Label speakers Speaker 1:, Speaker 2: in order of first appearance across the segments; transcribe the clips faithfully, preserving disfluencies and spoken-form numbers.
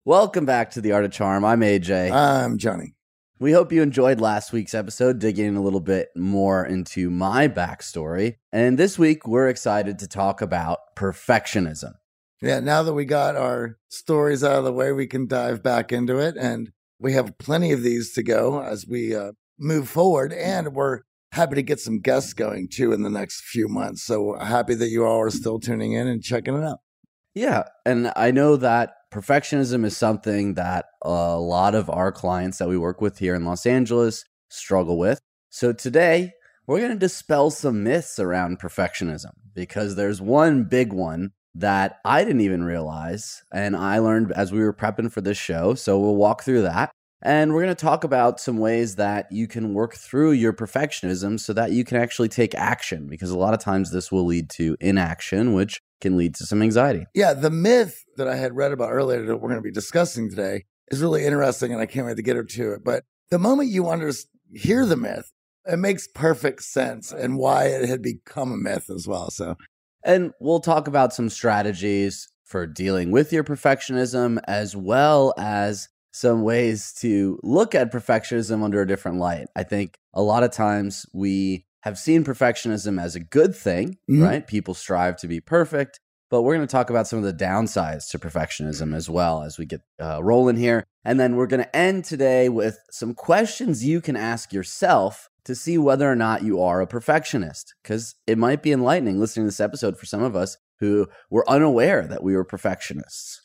Speaker 1: Welcome back to The Art of Charm. I'm A J.
Speaker 2: I'm Johnny.
Speaker 1: We hope you enjoyed last week's episode, digging a little bit more into my backstory. And this week, we're excited to talk about perfectionism.
Speaker 2: Yeah, now that we got our stories out of the way, we can dive back into it. And we have plenty of these to go as we uh, move forward. And we're happy to get some guests going, too, in the next few months. So happy that you all are still tuning in and checking it out.
Speaker 1: Yeah, and I know that perfectionism is something that a lot of our clients that we work with here in Los Angeles struggle with. So today, we're going to dispel some myths around perfectionism because there's one big one that I didn't even realize, and I learned as we were prepping for this show. So we'll walk through that. And we're going to talk about some ways that you can work through your perfectionism so that you can actually take action, because a lot of times this will lead to inaction, which can lead to some anxiety.
Speaker 2: Yeah, the myth that I had read about earlier that we're going to be discussing today is really interesting, and I can't wait to get into it. But the moment you under- hear the myth, it makes perfect sense and why it had become a myth as well. So,
Speaker 1: and we'll talk about some strategies for dealing with your perfectionism, as well as some ways to look at perfectionism under a different light. I think a lot of times we have seen perfectionism as a good thing, mm-hmm. right? People strive to be perfect, but we're going to talk about some of the downsides to perfectionism as well as we get uh, rolling here. And then we're going to end today with some questions you can ask yourself to see whether or not you are a perfectionist, because it might be enlightening listening to this episode for some of us who were unaware that we were perfectionists.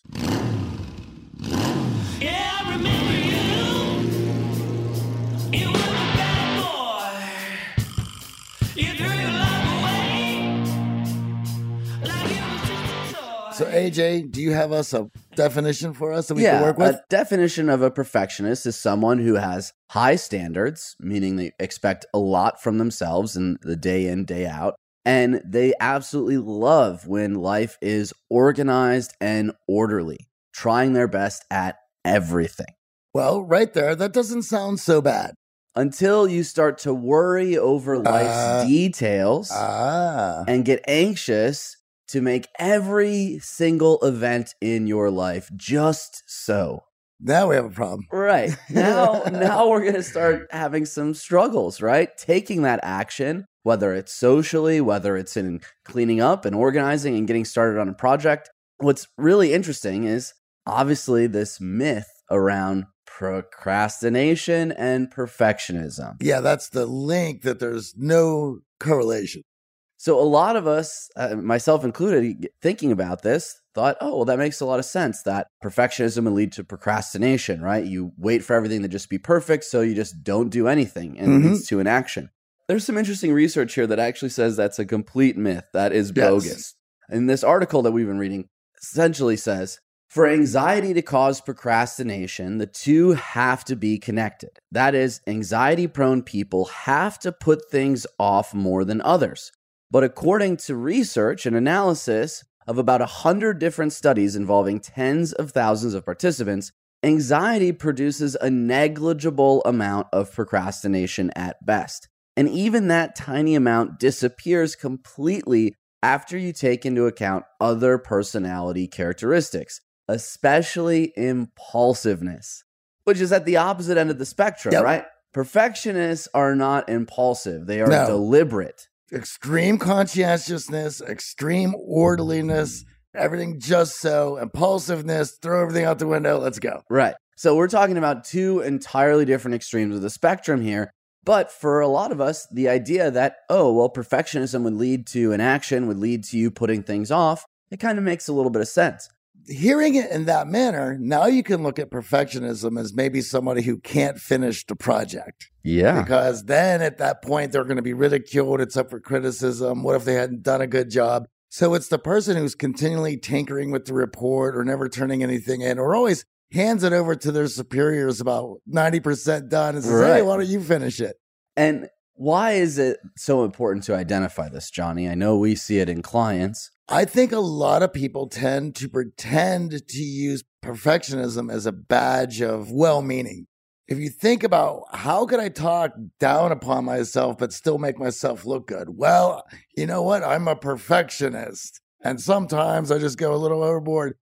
Speaker 2: So, A J, do you have us a definition for us that we
Speaker 1: yeah,
Speaker 2: can work with?
Speaker 1: A definition of a perfectionist is someone who has high standards, meaning they expect a lot from themselves in the day in, day out. And they absolutely love when life is organized and orderly, trying their best at everything.
Speaker 2: Well, right there, that doesn't sound so bad.
Speaker 1: Until you start to worry over life's
Speaker 2: uh,
Speaker 1: details
Speaker 2: ah.
Speaker 1: and get anxious to make every single event in your life just so.
Speaker 2: Now we have a problem.
Speaker 1: Right. Now, now we're going to start having some struggles, right? Taking that action, whether it's socially, whether it's in cleaning up and organizing and getting started on a project. What's really interesting is obviously this myth around procrastination and perfectionism.
Speaker 2: Yeah, that's the link that there's no correlation.
Speaker 1: So a lot of us, uh, myself included, thinking about this, thought, oh, well, that makes a lot of sense, that perfectionism would lead to procrastination, right? You wait for everything to just be perfect, so you just don't do anything, and mm-hmm. it leads to inaction. There's some interesting research here that actually says that's a complete myth. That is bogus. Yes. And this article that we've been reading essentially says, for anxiety to cause procrastination, the two have to be connected. That is, anxiety-prone people have to put things off more than others. But according to research and analysis of about one hundred different studies involving tens of thousands of participants, anxiety produces a negligible amount of procrastination at best. And even that tiny amount disappears completely after you take into account other personality characteristics, especially impulsiveness, which is at the opposite end of the spectrum, yep. right? Perfectionists are not impulsive. They are no. deliberate.
Speaker 2: Extreme conscientiousness, extreme orderliness, everything just so, impulsiveness, throw everything out the window, let's go.
Speaker 1: Right. So we're talking about two entirely different extremes of the spectrum here. But for a lot of us, the idea that, oh, well, perfectionism would lead to inaction, would lead to you putting things off, it kind of makes a little bit of sense.
Speaker 2: Hearing it in that manner, now you can look at perfectionism as maybe somebody who can't finish the project.
Speaker 1: Yeah.
Speaker 2: Because then at that point, they're going to be ridiculed. It's up for criticism. What if they hadn't done a good job? So it's the person who's continually tinkering with the report or never turning anything in or always hands it over to their superiors about ninety percent done and says, right. hey, why don't you finish it?
Speaker 1: And why is it so important to identify this, Johnny? I know we see it in clients.
Speaker 2: I think a lot of people tend to pretend to use perfectionism as a badge of well-meaning. If you think about how could I talk down upon myself but still make myself look good? Well, you know what? I'm a perfectionist. And sometimes I just go a little overboard.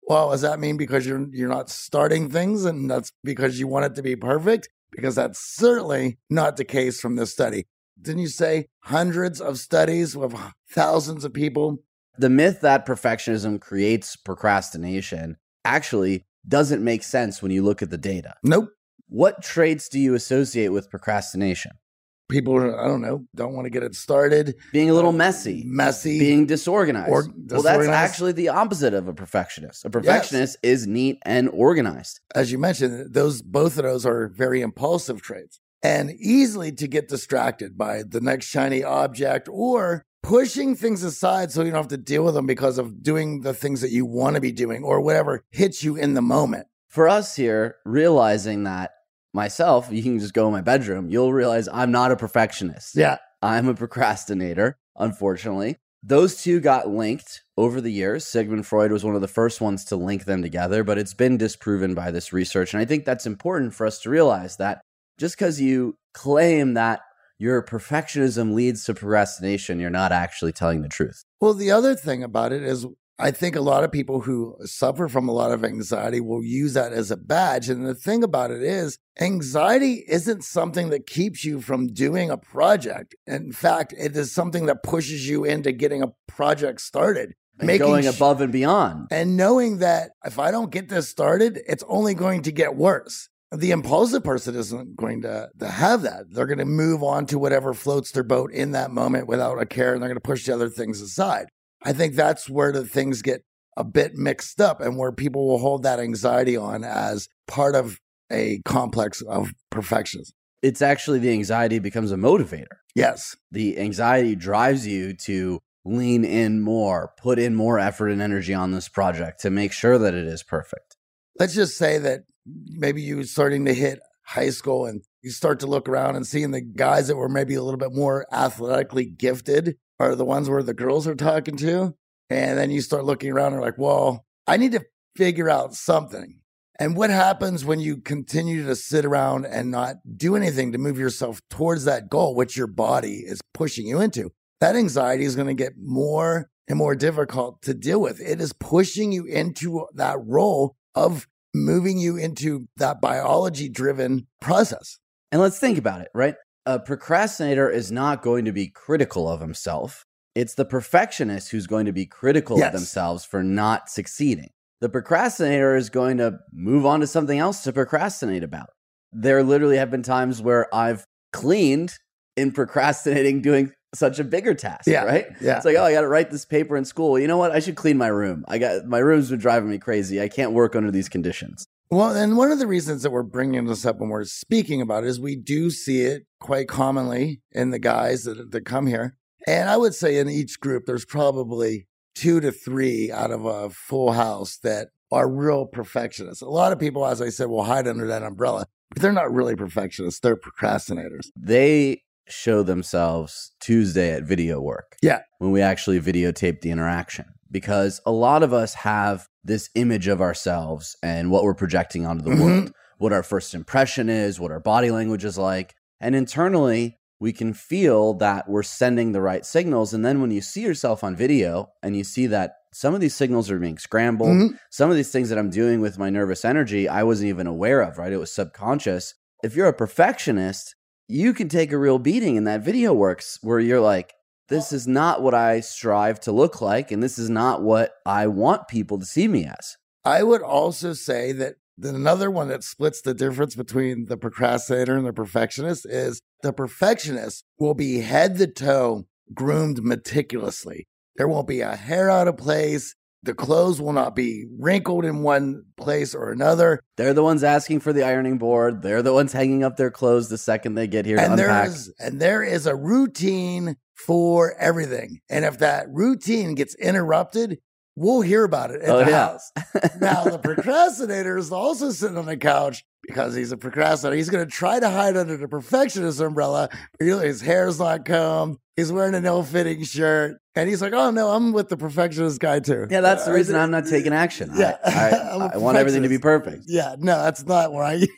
Speaker 2: Well, does that mean because you're you're not starting things and that's because you want it to be perfect? Because that's certainly not the case from this study. Didn't you say hundreds of studies with thousands of people?
Speaker 1: The myth that perfectionism creates procrastination actually doesn't make sense when you look at the data.
Speaker 2: Nope.
Speaker 1: What traits do you associate with procrastination?
Speaker 2: People, I don't know, don't want to get it started.
Speaker 1: Being a little messy.
Speaker 2: Messy.
Speaker 1: Being disorganized.
Speaker 2: Or
Speaker 1: Well, that's
Speaker 2: disorganized.
Speaker 1: actually the opposite of a perfectionist. A perfectionist is neat and organized.
Speaker 2: As you mentioned, those both of those are very impulsive traits and easily to get distracted by the next shiny object or pushing things aside so you don't have to deal with them because of doing the things that you want to be doing or whatever hits you in the moment.
Speaker 1: For us here, realizing that myself, you can just go in my bedroom, you'll realize I'm not a perfectionist.
Speaker 2: Yeah.
Speaker 1: I'm a procrastinator, unfortunately. Those two got linked over the years. Sigmund Freud was one of the first ones to link them together, but it's been disproven by this research. And I think that's important for us to realize that just because you claim that your perfectionism leads to procrastination, you're not actually telling the truth.
Speaker 2: Well, the other thing about it is I think a lot of people who suffer from a lot of anxiety will use that as a badge. And the thing about it is anxiety isn't something that keeps you from doing a project. In fact, it is something that pushes you into getting a project started.
Speaker 1: And
Speaker 2: making
Speaker 1: going
Speaker 2: sh-
Speaker 1: above and beyond.
Speaker 2: And knowing that if I don't get this started, it's only going to get worse. The impulsive person isn't going to, to have that. They're going to move on to whatever floats their boat in that moment without a care, and they're going to push the other things aside. I think that's where the things get a bit mixed up and where people will hold that anxiety on as part of a complex of perfectionism.
Speaker 1: It's actually the anxiety becomes a motivator.
Speaker 2: Yes.
Speaker 1: The anxiety drives you to lean in more, put in more effort and energy on this project to make sure that it is perfect.
Speaker 2: Let's just say that maybe you're starting to hit high school and you start to look around and seeing the guys that were maybe a little bit more athletically gifted are the ones where the girls are talking to. And then you start looking around and you're like, well, I need to figure out something. And what happens when you continue to sit around and not do anything to move yourself towards that goal, which your body is pushing you into? That anxiety is going to get more and more difficult to deal with. It is pushing you into that role of moving you into that biology-driven process.
Speaker 1: And let's think about it, right? A procrastinator is not going to be critical of himself. It's the perfectionist who's going to be critical
Speaker 2: Yes.
Speaker 1: of themselves for not succeeding. The procrastinator is going to move on to something else to procrastinate about. There literally have been times where I've cleaned in procrastinating doing such a bigger task,
Speaker 2: Yeah,
Speaker 1: right?
Speaker 2: yeah.
Speaker 1: It's like, oh, I got to write this paper in school. You know what? I should clean my room. I got my room's been driving me crazy. I can't work under these conditions.
Speaker 2: Well, and one of the reasons that we're bringing this up when we're speaking about it is we do see it quite commonly in the guys that, that come here. And I would say in each group, there's probably two to three out of a full house that are real perfectionists. A lot of people, as I said, will hide under that umbrella, but they're not really perfectionists. They're procrastinators.
Speaker 1: They show themselves Tuesday at video work.
Speaker 2: Yeah.
Speaker 1: When we actually videotape the interaction. Because a lot of us have this image of ourselves and what we're projecting onto the
Speaker 2: Mhm.
Speaker 1: world, what our first impression is, what our body language is like. And internally, we can feel that we're sending the right signals. And then when you see yourself on video and you see that some of these signals are being scrambled,
Speaker 2: Mhm.
Speaker 1: some of these things that I'm doing with my nervous energy, I wasn't even aware of, right? It was subconscious. If you're a perfectionist, you can take a real beating in that video works where you're like, this is not what I strive to look like, and this is not what I want people to see me as.
Speaker 2: I would also say that then another one that splits the difference between the procrastinator and the perfectionist is the perfectionist will be head to toe groomed meticulously. There won't be a hair out of place. The clothes will not be wrinkled in one place or another.
Speaker 1: They're the ones asking for the ironing board. They're the ones hanging up their clothes the second they get here to
Speaker 2: And there
Speaker 1: unpack.
Speaker 2: is and there is a routine for everything. And if that routine gets interrupted, we'll hear about it at
Speaker 1: Oh,
Speaker 2: the
Speaker 1: yeah.
Speaker 2: house. Now, the procrastinator is also sitting on the couch because he's a procrastinator. He's going to try to hide under the perfectionist umbrella. Really, his hair's not combed. He's wearing an ill-fitting shirt. And he's like, oh, no, I'm with the perfectionist guy, too.
Speaker 1: Yeah, that's the
Speaker 2: Uh,
Speaker 1: reason I'm not taking action.
Speaker 2: Yeah.
Speaker 1: I,
Speaker 2: I'm a
Speaker 1: I, I want everything to be
Speaker 2: perfectionist.
Speaker 1: perfect.
Speaker 2: Yeah, no, that's not where I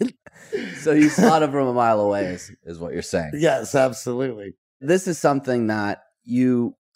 Speaker 1: So you spot it from a mile away is, is what you're saying.
Speaker 2: Yes, absolutely.
Speaker 1: This is something that you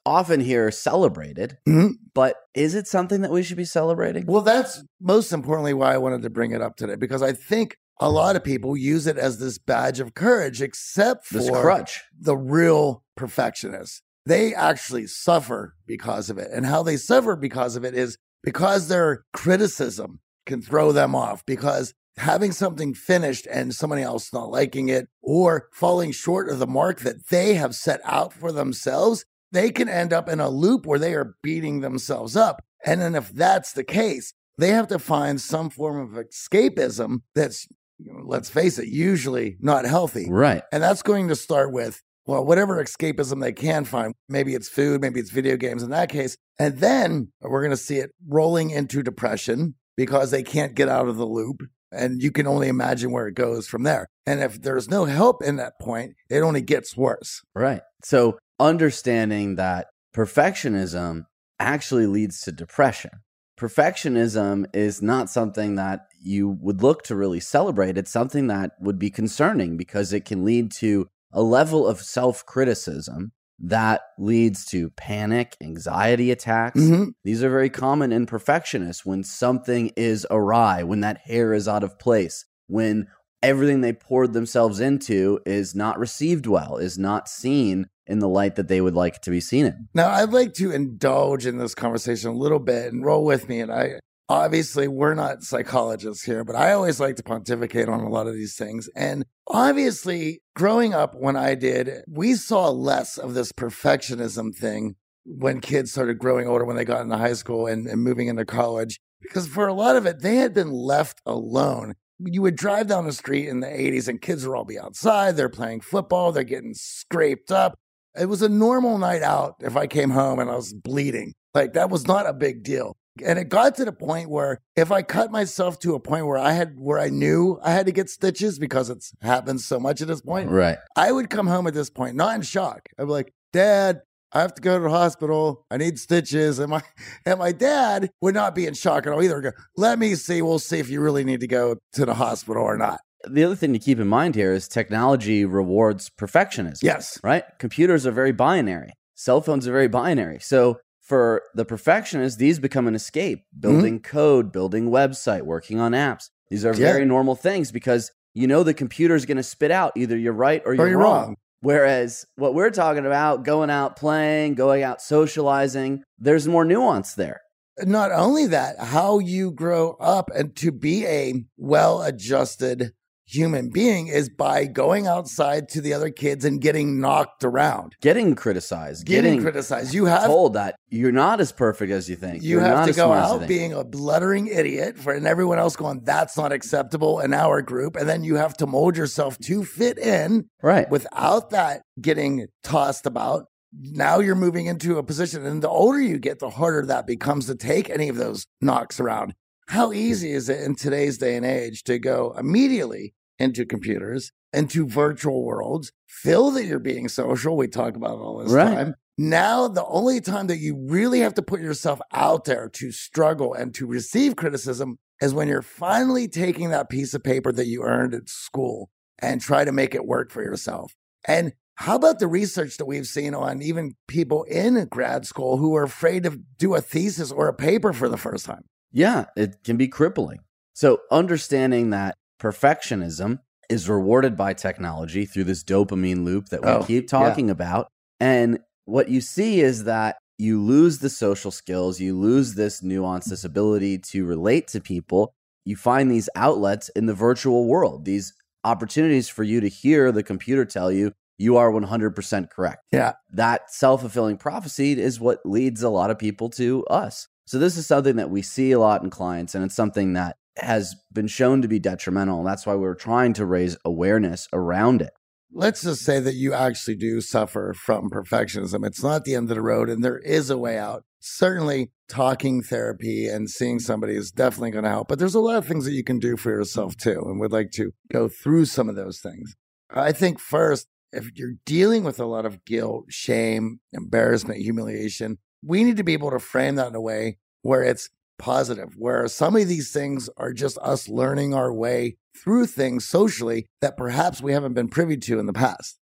Speaker 1: often hear celebrated,
Speaker 2: Mhm.
Speaker 1: but is it something that we should be celebrating?
Speaker 2: Well, that's most importantly why I wanted to bring it up today, because I think a lot of people use it as this badge of courage, except for
Speaker 1: This crutch.
Speaker 2: the real perfectionists. They actually suffer because of it. And how they suffer because of it is because their criticism can throw them off, because having something finished and somebody else not liking it or falling short of the mark that they have set out for themselves, they can end up in a loop where they are beating themselves up. And then if that's the case, they have to find some form of escapism that's, you know, let's face it, usually not healthy.
Speaker 1: Right.
Speaker 2: And that's going to start with, well, whatever escapism they can find. Maybe it's food, maybe it's video games in that case. And then we're going to see it rolling into depression because they can't get out of the loop. And you can only imagine where it goes from there. And if there's no help in that point, it only gets worse.
Speaker 1: Right. So understanding that perfectionism actually leads to depression. Perfectionism is not something that you would look to really celebrate. It's something that would be concerning because it can lead to a level of self-criticism that leads to panic, anxiety attacks.
Speaker 2: Mm-hmm.
Speaker 1: These are very common in perfectionists when something is awry, when that hair is out of place, when everything they poured themselves into is not received well, is not seen in the light that they would like to be seen in.
Speaker 2: Now, I'd like to indulge in this conversation a little bit and roll with me. And I obviously, we're not psychologists here, but I always like to pontificate on a lot of these things. And obviously, growing up when I did, we saw less of this perfectionism thing when kids started growing older, when they got into high school and, and moving into college, because for a lot of it, they had been left alone. You would drive down the street in the eighties and kids would all be outside. They're playing football. They're getting scraped up. It was a normal night out if I came home and I was bleeding. Like, that was not a big deal. And it got to the point where if I cut myself to a point where I had, where I knew I had to get stitches because it's happened so much at this point,
Speaker 1: Right.
Speaker 2: I would come home at this point, not in shock. I'd be like, Dad, I have to go to the hospital. I need stitches. And my, and my dad would not be in shock at all either. He'd go, let me see. We'll see if you really need to go to the hospital or not.
Speaker 1: The other thing to keep in mind here is technology rewards perfectionism.
Speaker 2: Yes.
Speaker 1: Right? Computers are very binary. Cell phones are very binary. So for the perfectionist, these become an escape. Building mm-hmm. code, building website, working on apps. These are very yeah. normal things because you know the computer is going to spit out either you're right or you're,
Speaker 2: or you're
Speaker 1: wrong.
Speaker 2: wrong.
Speaker 1: Whereas what we're talking about, going out playing, going out socializing, there's more nuance there.
Speaker 2: Not only that, how you grow up and to be a well-adjusted human being is by going outside to the other kids and getting knocked around.
Speaker 1: Getting criticized.
Speaker 2: Getting,
Speaker 1: getting
Speaker 2: criticized. You have
Speaker 1: told that you're not as perfect as you think.
Speaker 2: You
Speaker 1: you're
Speaker 2: have
Speaker 1: not
Speaker 2: to
Speaker 1: as
Speaker 2: go
Speaker 1: smart as you
Speaker 2: out
Speaker 1: think.
Speaker 2: being a bluttering idiot for and everyone else going, that's not acceptable in our group. And then you have to mold yourself to fit in.
Speaker 1: Right.
Speaker 2: Without that getting tossed about. Now you're moving into a position, and the older you get, the harder that becomes to take any of those knocks around. How easy is it in today's day and age to go immediately into computers, into virtual worlds, feel that you're being social? We talk about it all this
Speaker 1: right.
Speaker 2: time. Now, the only time that you really have to put yourself out there to struggle and to receive criticism is when you're finally taking that piece of paper that you earned at school and try to make it work for yourself. And how about the research that we've seen on even people in grad school who are afraid to do a thesis or a paper for the first time?
Speaker 1: Yeah, it can be crippling. So understanding that perfectionism is rewarded by technology through this dopamine loop that we
Speaker 2: oh,
Speaker 1: keep talking
Speaker 2: yeah.
Speaker 1: about. And what you see is that you lose the social skills, you lose this nuance, this ability to relate to people. You find these outlets in the virtual world, these opportunities for you to hear the computer tell you, you are one hundred percent correct.
Speaker 2: Yeah.
Speaker 1: That self-fulfilling prophecy is what leads a lot of people to us. So this is something that we see a lot in clients, and it's something that has been shown to be detrimental. And that's why we're trying to raise awareness around it.
Speaker 2: Let's just say that you actually do suffer from perfectionism. It's not the end of the road, and there is a way out. Certainly, talking therapy and seeing somebody is definitely going to help. But there's a lot of things that you can do for yourself, too. And we'd like to go through some of those things. I think first, if you're dealing with a lot of guilt, shame, embarrassment, humiliation, we need to be able to frame that in a way where it's positive, where some of these things are just us learning our way through things socially that perhaps we haven't been privy to in the past.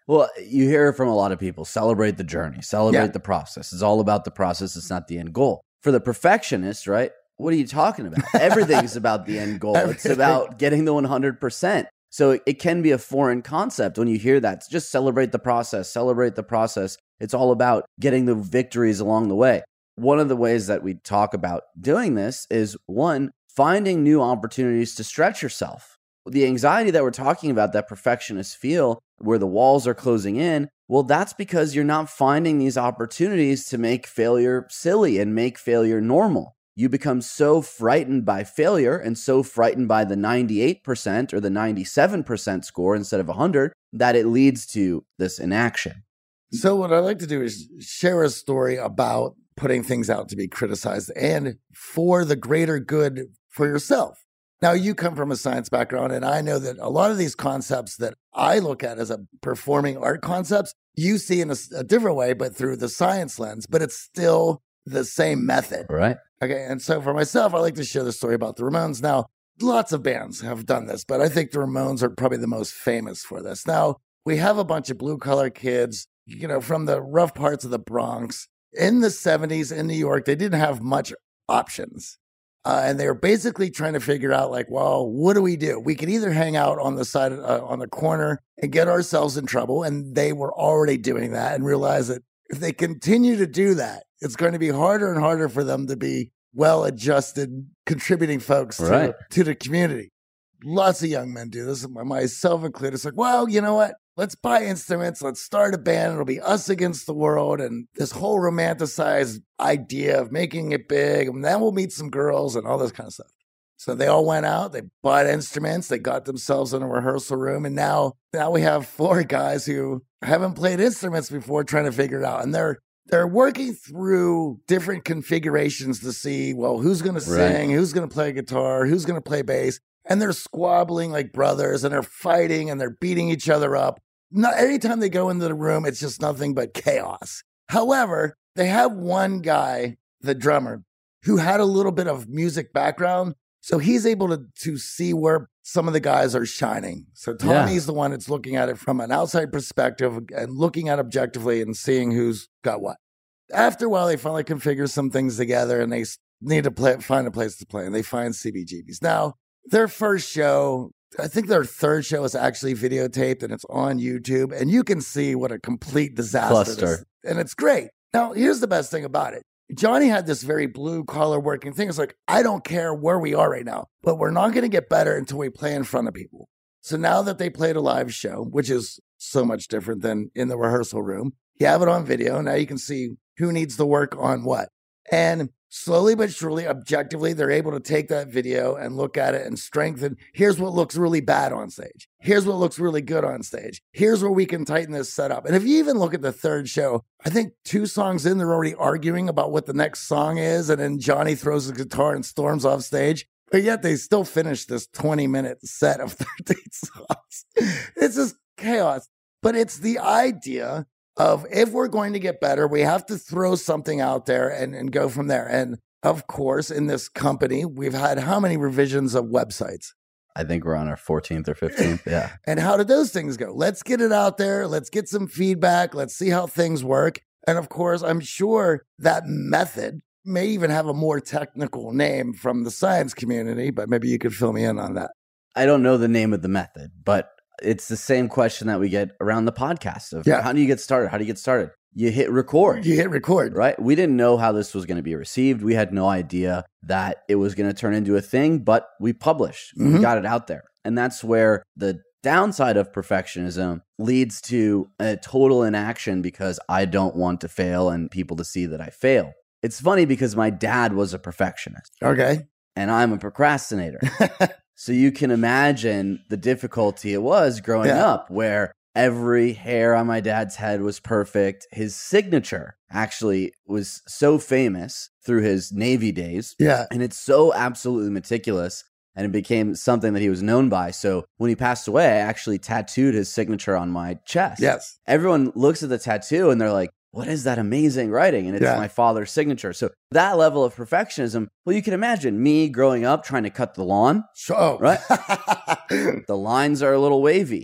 Speaker 1: Well, you hear from a lot of people, celebrate the journey, celebrate
Speaker 2: Yeah.
Speaker 1: the process. It's all about the process. It's not the end goal. For the perfectionist, right? What are you talking about? Everything's about the end goal. It's
Speaker 2: Everything.
Speaker 1: about getting the one hundred percent. So it, it can be a foreign concept when you hear that. Just celebrate the process, celebrate the process. It's all about getting the victories along the way. One of the ways that we talk about doing this is, one, finding new opportunities to stretch yourself. The anxiety that we're talking about that perfectionists feel, where the walls are closing in, well, that's because you're not finding these opportunities to make failure silly and make failure normal. You become so frightened by failure and so frightened by the ninety-eight percent or the ninety-seven percent score instead of one hundred that it leads to this inaction.
Speaker 2: So what I'd like to do is share a story about putting things out to be criticized and for the greater good for yourself. Now, you come from a science background, and I know that a lot of these concepts that I look at as a performing art concepts, you see in a, a different way, but through the science lens, but it's still the same method.
Speaker 1: Right.
Speaker 2: Okay. And so for myself, I like to share the story about the Ramones. Now, lots of bands have done this, but I think the Ramones are probably the most famous for this. Now, we have a bunch of blue collar kids, you know, from the rough parts of the Bronx. In the seventies in New York, they didn't have much options. Uh, and they were basically trying to figure out, like, well, what do we do? We could either hang out on the side, uh, on the corner and get ourselves in trouble. And they were already doing that and realized that if they continue to do that, it's going to be harder and harder for them to be well-adjusted, contributing folks to,
Speaker 1: Right.
Speaker 2: to the community. Lots of young men do this, myself included. It's like, well, you know what? Let's buy instruments. Let's start a band. It'll be us against the world. And this whole romanticized idea of making it big. And then we'll meet some girls and all this kind of stuff. So they all went out. They bought instruments. They got themselves in a rehearsal room. And now, now we have four guys who haven't played instruments before trying to figure it out. And they're they're working through different configurations to see, well, who's going to sing,
Speaker 1: Right.
Speaker 2: who's going to play guitar, who's going to play bass. And they're squabbling like brothers, and they're fighting, and they're beating each other up. Not, anytime they go into the room, it's just nothing but chaos. However, they have one guy, the drummer, who had a little bit of music background. So he's able to, to see where some of the guys are shining. So Tommy's the one that's looking at it from an outside perspective and looking at objectively and seeing who's got what. After a while, they finally configure some things together, and they need to play, find a place to play, and they find C B G B's. Now, their first show, I think their third show is actually videotaped, and it's on YouTube, and you can see what a complete disaster
Speaker 1: Cluster.
Speaker 2: this is. And it's great. Now, here's the best thing about it. Johnny had this very blue collar working thing. It's like, I don't care where we are right now, but we're not going to get better until we play in front of people. So now that they played a live show, which is so much different than in the rehearsal room, you have it on video. Now you can see who needs to work on what. And slowly but surely, objectively, they're able to take that video and look at it and strengthen. Here's what looks really bad on stage. Here's what looks really good on stage. Here's where we can tighten this setup. And if you even look at the third show, I think two songs in, they're already arguing about what the next song is. And then Johnny throws the guitar and storms off stage. But yet they still finish this twenty minute set of thirteen songs. It's just chaos. But it's the idea of, if we're going to get better, we have to throw something out there and, and go from there. And of course, in this company, we've had how many revisions of websites?
Speaker 1: I think we're on our fourteenth or fifteenth. Yeah.
Speaker 2: And how did those things go? Let's get it out there. Let's get some feedback. Let's see how things work. And of course, I'm sure that method may even have a more technical name from the science community, but maybe you could fill me in on that.
Speaker 1: I don't know the name of the method, but it's the same question that we get around the podcast of
Speaker 2: Yeah.
Speaker 1: how do you get started? How do you get started? You hit record.
Speaker 2: You hit record.
Speaker 1: Right? We didn't know how this was going to be received. We had no idea that it was going to turn into a thing, but we published. We
Speaker 2: Mhm.
Speaker 1: got it out there. And that's where the downside of perfectionism leads to a total inaction because I don't want to fail and people to see that I fail. It's funny because my dad was a perfectionist
Speaker 2: Okay.
Speaker 1: and I'm a procrastinator. So you can imagine the difficulty it was growing
Speaker 2: Yeah.
Speaker 1: up where every hair on my dad's head was perfect. His signature actually was so famous through his Navy days.
Speaker 2: Yeah.
Speaker 1: And it's so absolutely meticulous. And it became something that he was known by. So when he passed away, I actually tattooed his signature on my chest.
Speaker 2: Yes.
Speaker 1: Everyone looks at the tattoo and they're like, what is that amazing writing? And it's
Speaker 2: Yeah.
Speaker 1: my father's signature. So that level of perfectionism, well, you can imagine me growing up trying to cut the lawn.
Speaker 2: So,
Speaker 1: Right. The lines are a little wavy.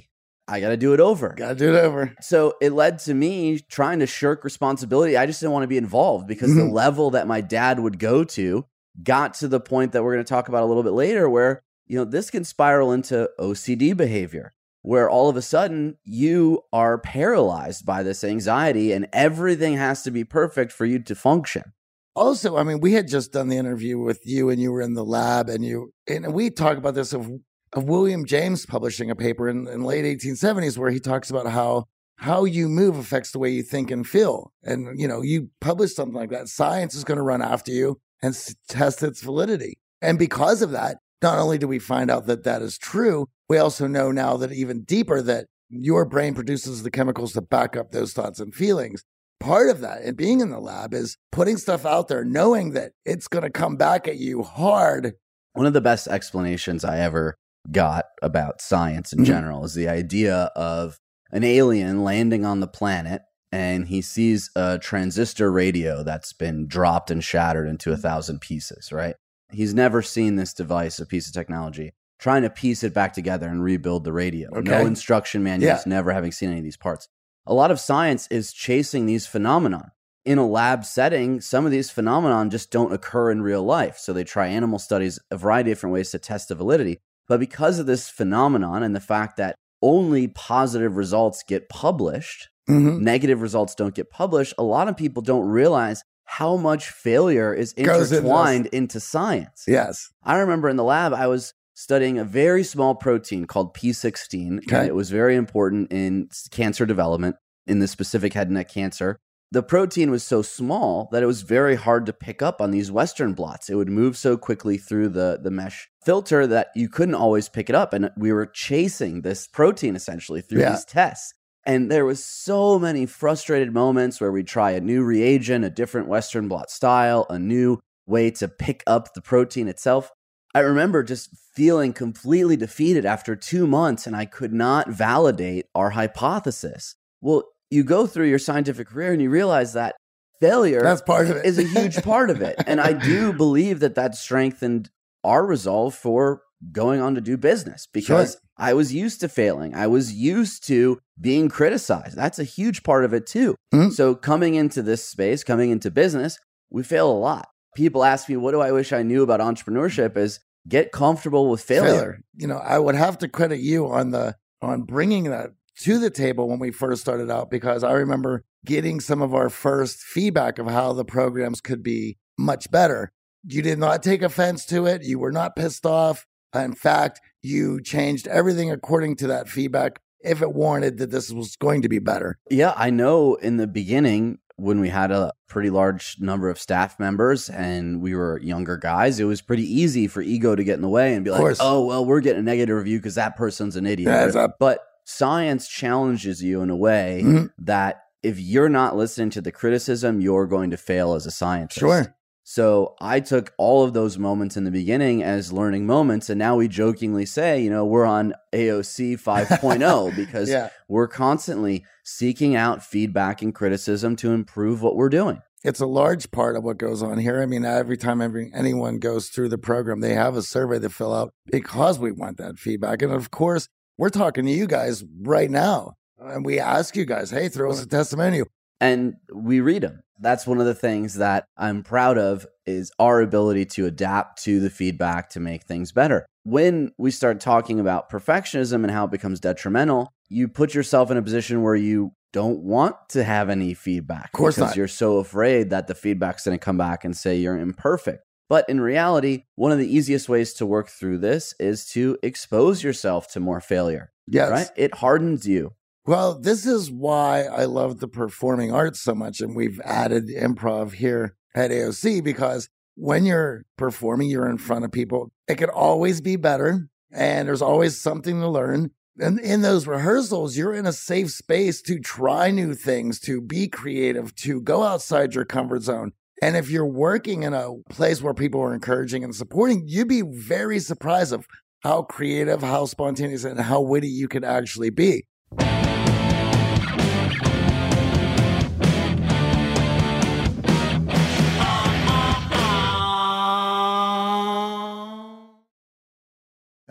Speaker 1: I got to do it over.
Speaker 2: Got to do it over.
Speaker 1: So it led to me trying to shirk responsibility. I just didn't want to be involved because
Speaker 2: Mhm.
Speaker 1: the level that my dad would go to got to the point that we're going to talk about a little bit later where, you know, this can spiral into O C D behavior, where all of a sudden you are paralyzed by this anxiety and everything has to be perfect for you to function.
Speaker 2: Also, I mean, we had just done the interview with you and you were in the lab and you, and we talk about this of, of William James publishing a paper in, in late eighteen seventies where he talks about how, how you move affects the way you think and feel. And, you know, you publish something like that, science is going to run after you and s- test its validity. And because of that, not only do we find out that that is true, we also know now that even deeper that your brain produces the chemicals to back up those thoughts and feelings. Part of that and being in the lab is putting stuff out there, knowing that it's going to come back at you hard.
Speaker 1: One of the best explanations I ever got about science in
Speaker 2: Mhm.
Speaker 1: general is the idea of an alien landing on the planet and he sees a transistor radio that's been dropped and shattered into a thousand pieces, right? He's never seen this device, a piece of technology, trying to piece it back together and rebuild the radio.
Speaker 2: Okay.
Speaker 1: No instruction manuals,
Speaker 2: Yeah.
Speaker 1: never having seen any of these parts. A lot of science is chasing these phenomenon. In a lab setting, some of these phenomenon just don't occur in real life. So they try animal studies, a variety of different ways to test the validity. But because of this phenomenon and the fact that only positive results get published,
Speaker 2: Mhm.
Speaker 1: negative results don't get published, a lot of people don't realize how much failure is
Speaker 2: Goes into
Speaker 1: intertwined into science.
Speaker 2: Yes.
Speaker 1: I remember in the lab, I was studying a very small protein called P sixteen.
Speaker 2: Okay.
Speaker 1: And it was very important in s- cancer development, in the specific head and neck cancer. The protein was so small that it was very hard to pick up on these Western blots. It would move so quickly through the, the mesh filter that you couldn't always pick it up. And we were chasing this protein essentially through
Speaker 2: Yeah.
Speaker 1: these tests. And there was so many frustrated moments where we'd try a new reagent, a different Western blot style, a new way to pick up the protein itself. I remember just feeling completely defeated after two months and I could not validate our hypothesis. Well, you go through your scientific career and you realize that failure
Speaker 2: That's part of it.
Speaker 1: is a huge part of it. And I do believe that that strengthened our resolve for going on to do business because
Speaker 2: Sure.
Speaker 1: I was used to failing. I was used to being criticized. That's a huge part of it too.
Speaker 2: Mhm.
Speaker 1: So coming into this space, coming into business, we fail a lot. People ask me, what do I wish I knew about entrepreneurship is get comfortable with failure.
Speaker 2: failure. You know, I would have to credit you on the on bringing that to the table when we first started out because I remember getting some of our first feedback of how the programs could be much better. You did not take offense to it. You were not pissed off. In fact, you changed everything according to that feedback if it warranted that this was going to be better.
Speaker 1: Yeah, I know in the beginning when we had a pretty large number of staff members and we were younger guys, it was pretty easy for ego to get in the way and be
Speaker 2: Of
Speaker 1: like,
Speaker 2: course.
Speaker 1: oh, well, we're getting a negative review because that person's an idiot.
Speaker 2: Yeah, it's a-
Speaker 1: But science challenges you in a way
Speaker 2: Mhm.
Speaker 1: that if you're not listening to the criticism, you're going to fail as a scientist.
Speaker 2: Sure.
Speaker 1: So I took all of those moments in the beginning as learning moments. And now we jokingly say, you know, we're on A O C five point oh because
Speaker 2: Yeah.
Speaker 1: we're constantly seeking out feedback and criticism to improve what we're doing.
Speaker 2: It's a large part of what goes on here. I mean, every time every, anyone goes through the program, they have a survey to fill out because we want that feedback. And of course, we're talking to you guys right now. And we ask you guys, hey, throw us a testimonial.
Speaker 1: And we read them. That's one of the things that I'm proud of is our ability to adapt to the feedback to make things better. When we start talking about perfectionism and how it becomes detrimental, you put yourself in a position where you don't want to have any feedback.
Speaker 2: Of course
Speaker 1: because
Speaker 2: not.
Speaker 1: you're so afraid that the feedback's going to come back and say you're imperfect. But in reality, one of the easiest ways to work through this is to expose yourself to more failure.
Speaker 2: Yes.
Speaker 1: Right? It hardens you.
Speaker 2: Well, this is why I love the performing arts so much. And we've added improv here at A O C because when you're performing, you're in front of people. It could always be better. And there's always something to learn. And in those rehearsals, you're in a safe space to try new things, to be creative, to go outside your comfort zone. And if you're working in a place where people are encouraging and supporting, you'd be very surprised of how creative, how spontaneous, and how witty you could actually be.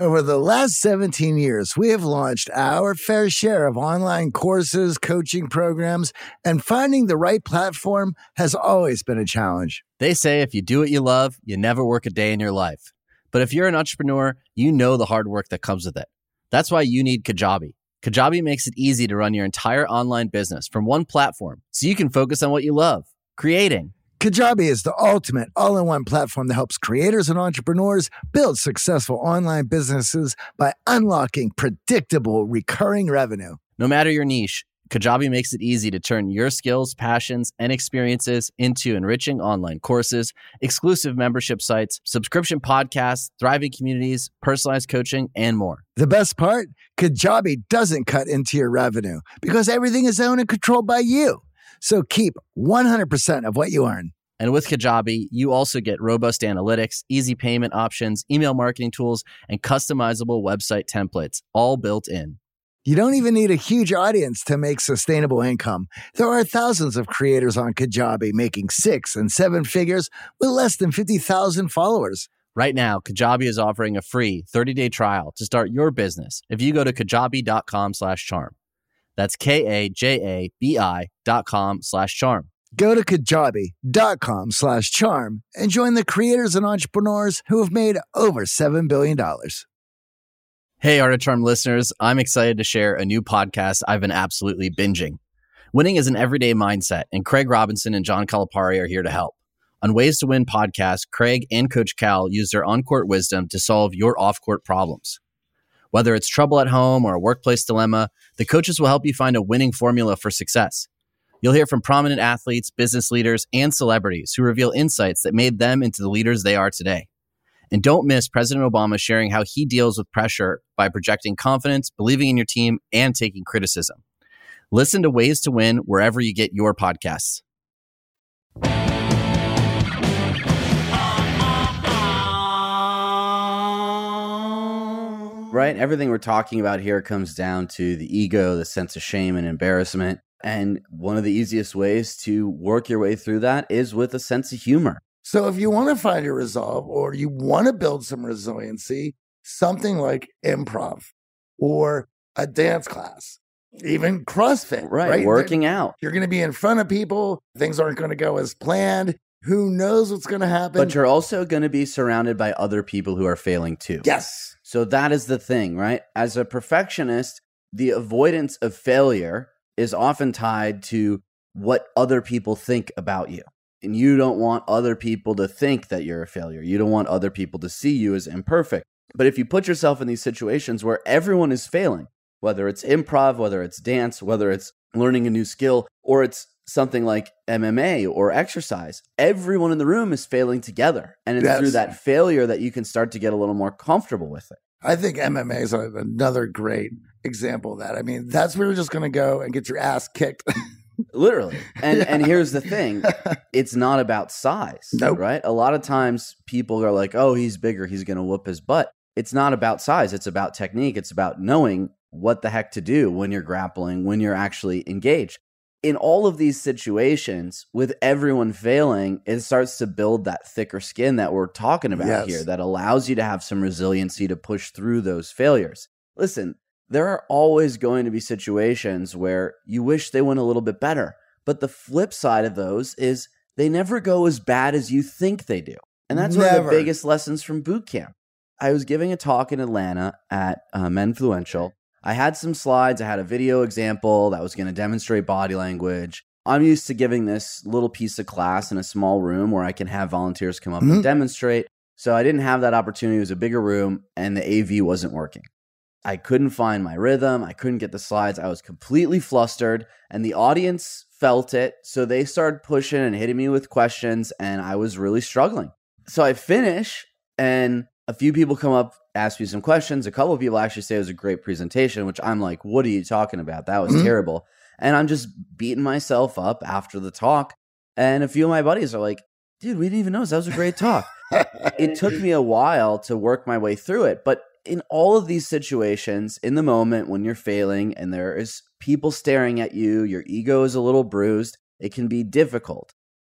Speaker 2: Over the last seventeen years, we have launched our fair share of online courses, coaching programs, and finding the right platform has always been a challenge.
Speaker 3: They say if you do what you love, you never work a day in your life. But if you're an entrepreneur, you know the hard work that comes with it. That's why you need Kajabi. Kajabi makes it easy to run your entire online business from one platform so you can focus on what you love, creating.
Speaker 2: Kajabi is the ultimate all-in-one platform that helps creators and entrepreneurs build successful online businesses by unlocking predictable, recurring revenue.
Speaker 3: No matter your niche, Kajabi makes it easy to turn your skills, passions, and experiences into enriching online courses, exclusive membership sites, subscription podcasts, thriving communities, personalized coaching, and more.
Speaker 2: The best part? Kajabi doesn't cut into your revenue because everything is owned and controlled by you. So keep one hundred percent of what you earn.
Speaker 3: And with Kajabi, you also get robust analytics, easy payment options, email marketing tools, and customizable website templates, all built in.
Speaker 2: You don't even need a huge audience to make sustainable income. There are thousands of creators on Kajabi making six and seven figures with less than fifty thousand followers.
Speaker 3: Right now, Kajabi is offering a free thirty-day trial to start your business if you go to kajabi.com slash charm. That's K-A-J-A-B-I dot com slash charm.
Speaker 2: Go to kajabi.com slash charm and join the creators and entrepreneurs who have made over seven billion dollars.
Speaker 3: Hey, Art of Charm listeners, I'm excited to share a new podcast I've been absolutely binging. Winning is an everyday mindset, and Craig Robinson and John Calipari are here to help. On Ways to Win podcast, Craig and Coach Cal use their on-court wisdom to solve your off-court problems. Whether it's trouble at home or a workplace dilemma, the coaches will help you find a winning formula for success. You'll hear from prominent athletes, business leaders, and celebrities who reveal insights that made them into the leaders they are today. And don't miss President Obama sharing how he deals with pressure by projecting confidence, believing in your team, and taking criticism. Listen to Ways to Win wherever you get your podcasts.
Speaker 1: Right? Everything we're talking about here comes down to the ego, the sense of shame and embarrassment. And one of the easiest ways to work your way through that is with a sense of humor.
Speaker 2: So if you want to find your resolve or you want to build some resiliency, something like improv or a dance class, even CrossFit,
Speaker 1: Right,
Speaker 2: right?
Speaker 1: working out.
Speaker 2: You're going to be in front of people. Things aren't going to go as planned. Who knows what's going to happen?
Speaker 1: But you're also going to be surrounded by other people who are failing too.
Speaker 2: Yes.
Speaker 1: So that is the thing, right? As a perfectionist, the avoidance of failure is often tied to what other people think about you. And you don't want other people to think that you're a failure. You don't want other people to see you as imperfect. But if you put yourself in these situations where everyone is failing, whether it's improv, whether it's dance, whether it's learning a new skill, or it's something like M M A or exercise, everyone in the room is failing together. And it's
Speaker 2: Yes.
Speaker 1: through that failure that you can start to get a little more comfortable with it.
Speaker 2: I think M M A is a- another great example of that. I mean, that's where you're just going to go and get your ass kicked.
Speaker 1: Literally. And
Speaker 2: Yeah.
Speaker 1: and here's the thing. It's not about size,
Speaker 2: Nope.
Speaker 1: right? A lot of times people are like, oh, he's bigger, he's going to whoop his butt. It's not about size. It's about technique. It's about knowing what the heck to do when you're grappling, when you're actually engaged. In all of these situations, with everyone failing, it starts to build that thicker skin that we're talking about
Speaker 2: Yes.
Speaker 1: here that allows you to have some resiliency to push through those failures. Listen, there are always going to be situations where you wish they went a little bit better. But the flip side of those is they never go as bad as you think they do. And that's one of
Speaker 2: Never.
Speaker 1: the biggest lessons from boot camp. I was giving a talk in Atlanta at uh, Menfluential. I had some slides. I had a video example that was going to demonstrate body language. I'm used to giving this little piece of class in a small room where I can have volunteers come up
Speaker 2: Mhm.
Speaker 1: and demonstrate. So I didn't have that opportunity. It was a bigger room and the A V wasn't working. I couldn't find my rhythm. I couldn't get the slides. I was completely flustered and the audience felt it. So they started pushing and hitting me with questions and I was really struggling. So I finish and a few people come up, ask me some questions. A couple of people actually say it was a great presentation, which I'm like, what are you talking about? That was
Speaker 2: Mhm.
Speaker 1: terrible. And I'm just beating myself up after the talk. And a few of my buddies are like, dude, we didn't even notice. That was a great talk. It took me a while to work my way through it. But in all of these situations, in the moment when you're failing and there is people staring at you, your ego is a little bruised, it can be difficult.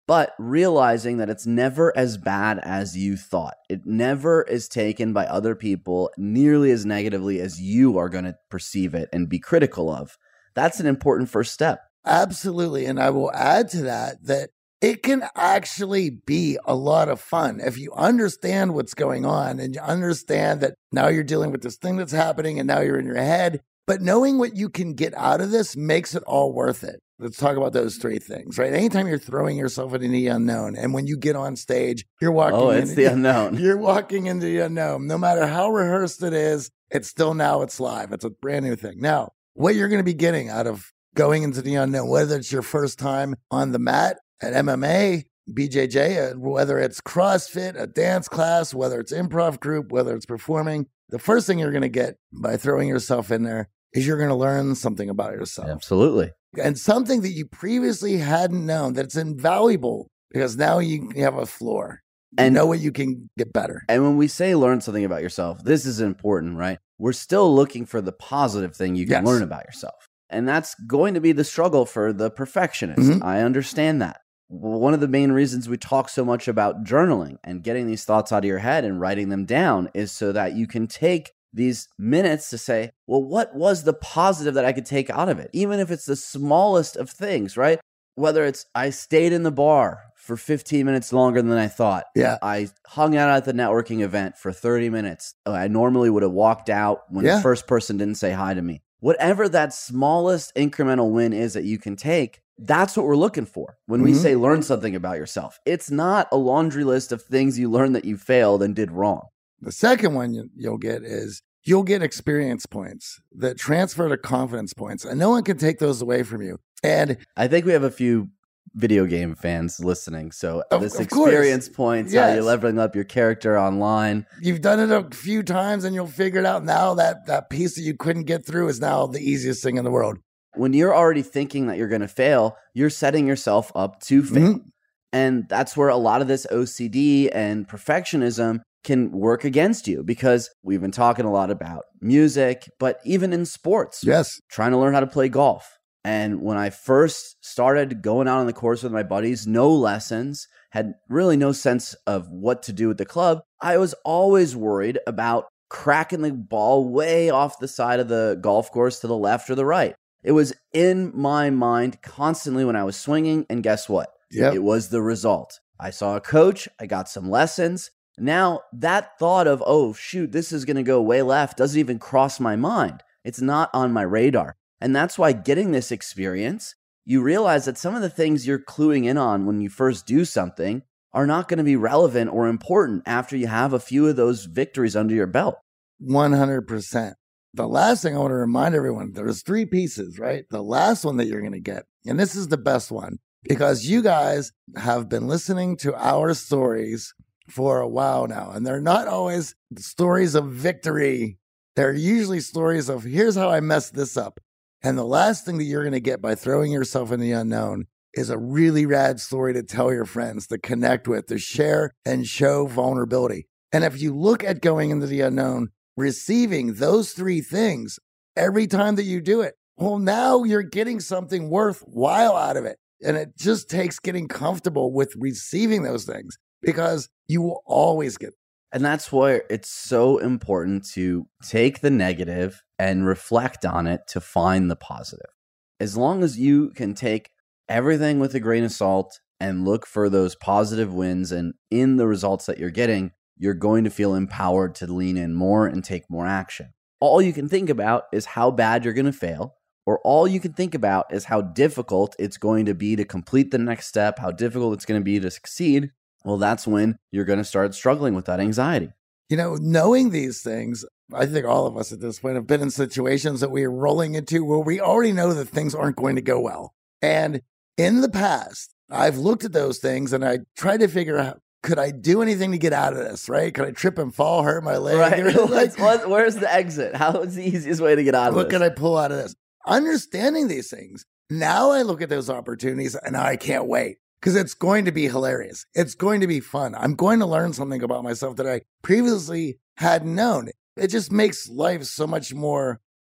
Speaker 1: but realizing that it's never as bad as you thought. It never is taken by other people nearly as negatively as you are going to perceive it and be critical of. That's an important first step.
Speaker 2: Absolutely. And I will add to that that it can actually be a lot of fun if you understand what's going on and you understand that now you're dealing with this thing that's happening and now you're in your head. But knowing what you can get out of this makes it all worth it. Let's talk about those three things, right? Anytime you're throwing yourself into the unknown, and when you get on stage, you're walking
Speaker 1: Oh, it's
Speaker 2: into
Speaker 1: the unknown.
Speaker 2: You're walking into the unknown. No matter how rehearsed it is, it's still now it's live. It's a brand new thing. Now, what you're going to be getting out of going into the unknown, whether it's your first time on the mat at M M A, B J J, whether it's CrossFit, a dance class, whether it's improv group, whether it's performing, the first thing you're going to get by throwing yourself in there is you're going to learn something about yourself.
Speaker 1: Absolutely.
Speaker 2: And something that you previously hadn't known, that's invaluable because now you have a floor. You
Speaker 1: And
Speaker 2: know what you can get better.
Speaker 1: And when we say learn something about yourself, this is important, right? We're still looking for the positive thing you can
Speaker 2: Yes.
Speaker 1: learn about yourself. And that's going to be the struggle for the perfectionist.
Speaker 2: Mhm.
Speaker 1: I understand that. One of the main reasons we talk so much about journaling and getting these thoughts out of your head and writing them down is so that you can take these minutes to say, well, what was the positive that I could take out of it? Even if it's the smallest of things, right? Whether it's I stayed in the bar for fifteen minutes longer than I thought.
Speaker 2: Yeah.
Speaker 1: I hung out at the networking event for thirty minutes. I normally would have walked out when
Speaker 2: Yeah.
Speaker 1: the first person didn't say hi to me. Whatever that smallest incremental win is that you can take, that's what we're looking for when we
Speaker 2: Mhm.
Speaker 1: say learn something about yourself. It's not a laundry list of things you learned that you failed and did wrong.
Speaker 2: The second one you, you'll get is you'll get experience points that transfer to confidence points, and no one can take those away from you. And
Speaker 1: I think we have a few video game fans listening. So
Speaker 2: Of-
Speaker 1: this
Speaker 2: of course.
Speaker 1: experience points, how
Speaker 2: Yes.
Speaker 1: you're leveling up your character online.
Speaker 2: you've done it a few times and you'll figure it out. Now that that piece that you couldn't get through is now the easiest thing in the world.
Speaker 1: When you're already thinking that you're going to fail, you're setting yourself up to fail.
Speaker 2: Mhm.
Speaker 1: And that's where a lot of this O C D and perfectionism can work against you, because we've been talking a lot about music, but even in sports,
Speaker 2: Yes.
Speaker 1: trying to learn how to play golf. And when I first started going out on the course with my buddies, no lessons, had really no sense of what to do with the club, I was always worried about cracking the ball way off the side of the golf course to the left or the right. It was in my mind constantly when I was swinging, and guess what?
Speaker 2: Yep.
Speaker 1: It was the result. I saw a coach, I got some lessons. Now that thought of, oh, shoot, this is going to go way left doesn't even cross my mind. It's not on my radar. And that's why getting this experience, you realize that some of the things you're cluing in on when you first do something are not going to be relevant or important after you have a few of those victories under your belt.
Speaker 2: one hundred percent. The last thing I want to remind everyone, there's three pieces, right? The last one that you're going to get, and this is the best one, because you guys have been listening to our stories for a while now, and they're not always stories of victory. They're usually stories of, here's how I messed this up. And the last thing that you're going to get by throwing yourself in the unknown is a really rad story to tell your friends, to connect with, to share and show vulnerability. And if you look at going into the unknown, receiving those three things every time that you do it, well, now you're getting something worthwhile out of it. And it just takes getting comfortable with receiving those things, because you will always get.
Speaker 1: And that's why it's so important to take the negative and reflect on it to find the positive. As long as you can take everything with a grain of salt and look for those positive wins, and in the results that you're getting, you're going to feel empowered to lean in more and take more action. All you can think about is how bad you're going to fail, or all you can think about is how difficult it's going to be to complete the next step, how difficult it's going to be to succeed. Well, that's when you're going to start struggling with that anxiety.
Speaker 2: You know, knowing these things, I think all of us at this point have been in situations that we are rolling into where we already know that things aren't going to go well. And in the past, I've looked at those things and I tried to figure out, could I do anything to get out of this, right? Could I trip and fall, hurt my leg?
Speaker 1: Right.
Speaker 2: Like,
Speaker 1: what, where's the exit? How is the easiest way to get out of
Speaker 2: what
Speaker 1: this?
Speaker 2: can I pull out of this? Understanding these things, now I look at those opportunities and I can't wait, because it's going to be hilarious. It's going to be fun. I'm going to learn something about myself that I previously hadn't known. It just makes life so much more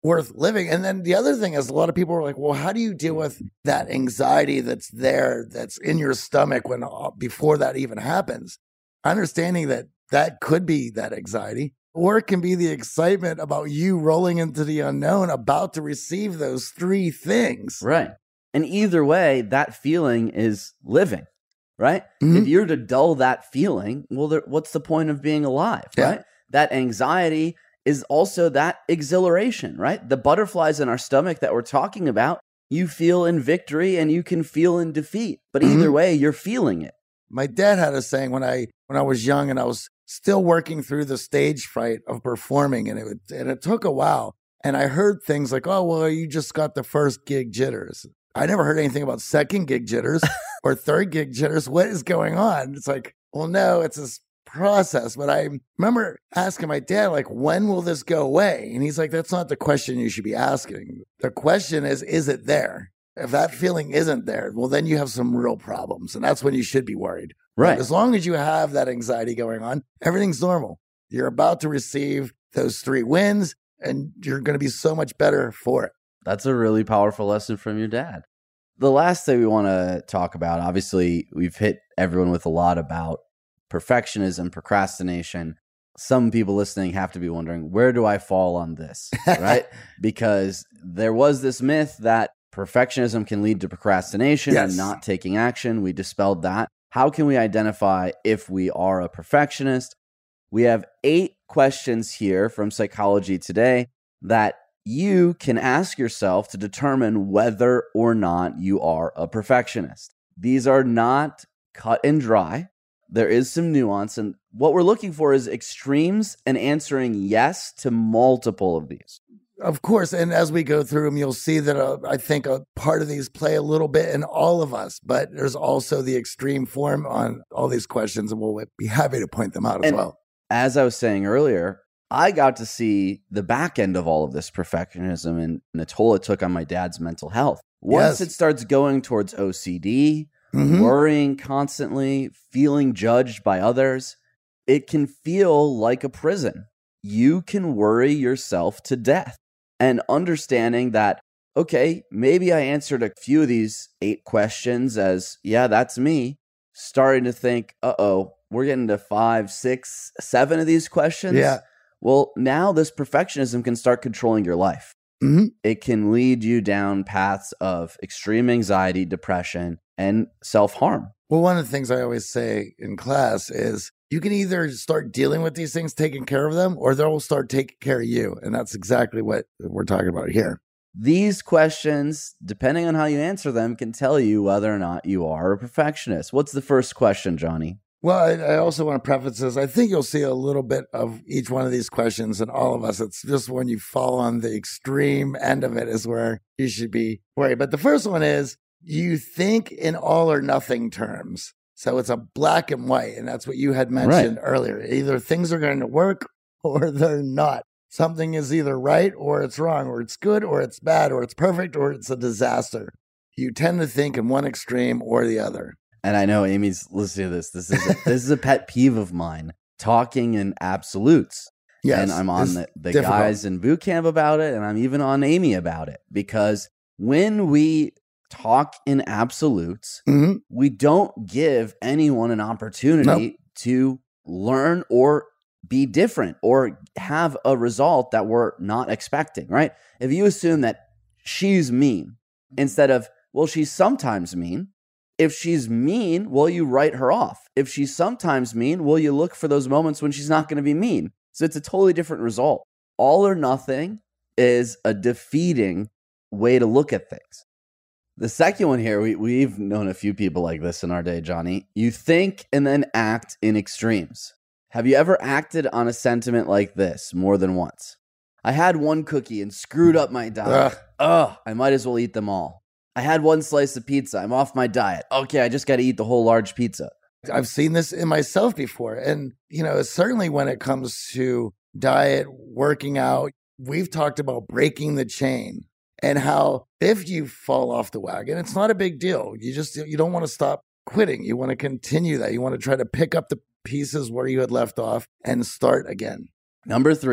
Speaker 2: worth living. And then the other thing is a lot of people are like, well, how do you deal with that anxiety that's there, that's in your stomach when before that even happens? Understanding that that could be that anxiety, or it can be the excitement about you rolling into the unknown, about to receive those three things.
Speaker 1: Right. And either way, that feeling is living, right?
Speaker 2: Mm-hmm.
Speaker 1: If you're to dull that feeling, well, there, what's the point of being alive,
Speaker 2: Yeah.
Speaker 1: right? That anxiety is also that exhilaration, right? The butterflies in our stomach that we're talking about, you feel in victory and you can feel in defeat. But either
Speaker 2: Mhm.
Speaker 1: way, you're feeling it.
Speaker 2: My dad had a saying when I when I was young and I was still working through the stage fright of performing, and it would, and it took a while. And I heard things like, "Oh, well, you just got the first gig jitters." I never heard anything about second gig jitters or third gig jitters. What is going on? It's like, well, no, it's this process. But I remember asking my dad, like, when will this go away? And he's like, that's not the question you should be asking. The question is, is it there? If that feeling isn't there, well, then you have some real problems. And that's when you should be worried.
Speaker 1: Right.
Speaker 2: But as long as you have that anxiety going on, everything's normal. You're about to receive those three wins and you're going to be so much better for it.
Speaker 1: That's a really powerful lesson from your dad. The last thing we want to talk about, obviously, we've hit everyone with a lot about perfectionism, procrastination. Some people listening have to be wondering, where do I fall on this, right? Because there was this myth that perfectionism can lead to procrastination
Speaker 2: Yes.
Speaker 1: and not taking action. We dispelled that. How can we identify if we are a perfectionist? We have eight questions here from Psychology Today that you can ask yourself to determine whether or not you are a perfectionist. These are not cut and dry. There is some nuance, and what we're looking for is extremes and answering yes to multiple of these.
Speaker 2: Of course. And as we go through them, you'll see that uh, I think a part of these play a little bit in all of us, but there's also the extreme form on all these questions, and we'll be happy to point them out as
Speaker 1: And
Speaker 2: well.
Speaker 1: As I was saying earlier, I got to see the back end of all of this perfectionism and the toll it took on my dad's mental health. Once
Speaker 2: Yes.
Speaker 1: it starts going towards O C D,
Speaker 2: Mhm.
Speaker 1: worrying constantly, feeling judged by others, it can feel like a prison. You can worry yourself to death. And understanding that, okay, maybe I answered a few of these eight questions as, yeah, that's me, starting to think, uh-oh, we're getting to five, six, seven of these questions.
Speaker 2: Yeah.
Speaker 1: Well, now this perfectionism can start controlling your life.
Speaker 2: Mhm.
Speaker 1: It can lead you down paths of extreme anxiety, depression, and self-harm.
Speaker 2: Well, one of the things I always say in class is you can either start dealing with these things, taking care of them, or they'll start taking care of you. And that's exactly what we're talking about here.
Speaker 1: These questions, depending on how you answer them, can tell you whether or not you are a perfectionist. What's the first question, Johnny?
Speaker 2: Well, I, I also want to preface this. I think you'll see a little bit of each one of these questions in all of us. It's just when you fall on the extreme end of it is where you should be worried. But the first one is you think in all or nothing terms. So it's a black and white. And that's what you had mentioned
Speaker 1: Right.
Speaker 2: earlier. Either things are going to work or they're not. Something is either right or it's wrong, or it's good or it's bad, or it's perfect or it's a disaster. You tend to think in one extreme or the other.
Speaker 1: And I know Amy's listening to this. This is a, this is a pet peeve of mine, talking in absolutes.
Speaker 2: Yes.
Speaker 1: And I'm on
Speaker 2: it's
Speaker 1: the, the
Speaker 2: difficult.
Speaker 1: guys in boot camp about it, and I'm even on Amy about it. Because when we talk in absolutes,
Speaker 2: Mhm.
Speaker 1: we don't give anyone an opportunity
Speaker 2: Nope.
Speaker 1: to learn or be different or have a result that we're not expecting, right? If you assume that she's mean instead of, well, she's sometimes mean. If she's mean, will you write her off? If she's sometimes mean, will you look for those moments when she's not going to be mean? So it's a totally different result. All or nothing is a defeating way to look at things. The second one here, we, we've known a few people like this in our day, Johnny. You think and then act in extremes. Have you ever acted on a sentiment like this more than once? I had one cookie and screwed up my diet.
Speaker 2: Ugh.
Speaker 1: Ugh, I might as well eat them all. I had one slice of pizza. I'm off my diet. Okay, I just got to eat the whole large pizza.
Speaker 2: I've seen this in myself before. And, you know, certainly when it comes to diet, working out, we've talked about breaking the chain and how if you fall off the wagon, it's not a big deal. You just, you don't want to stop quitting. You want to continue that. You want to try to pick up the pieces where you had left off and start again.
Speaker 1: Number three,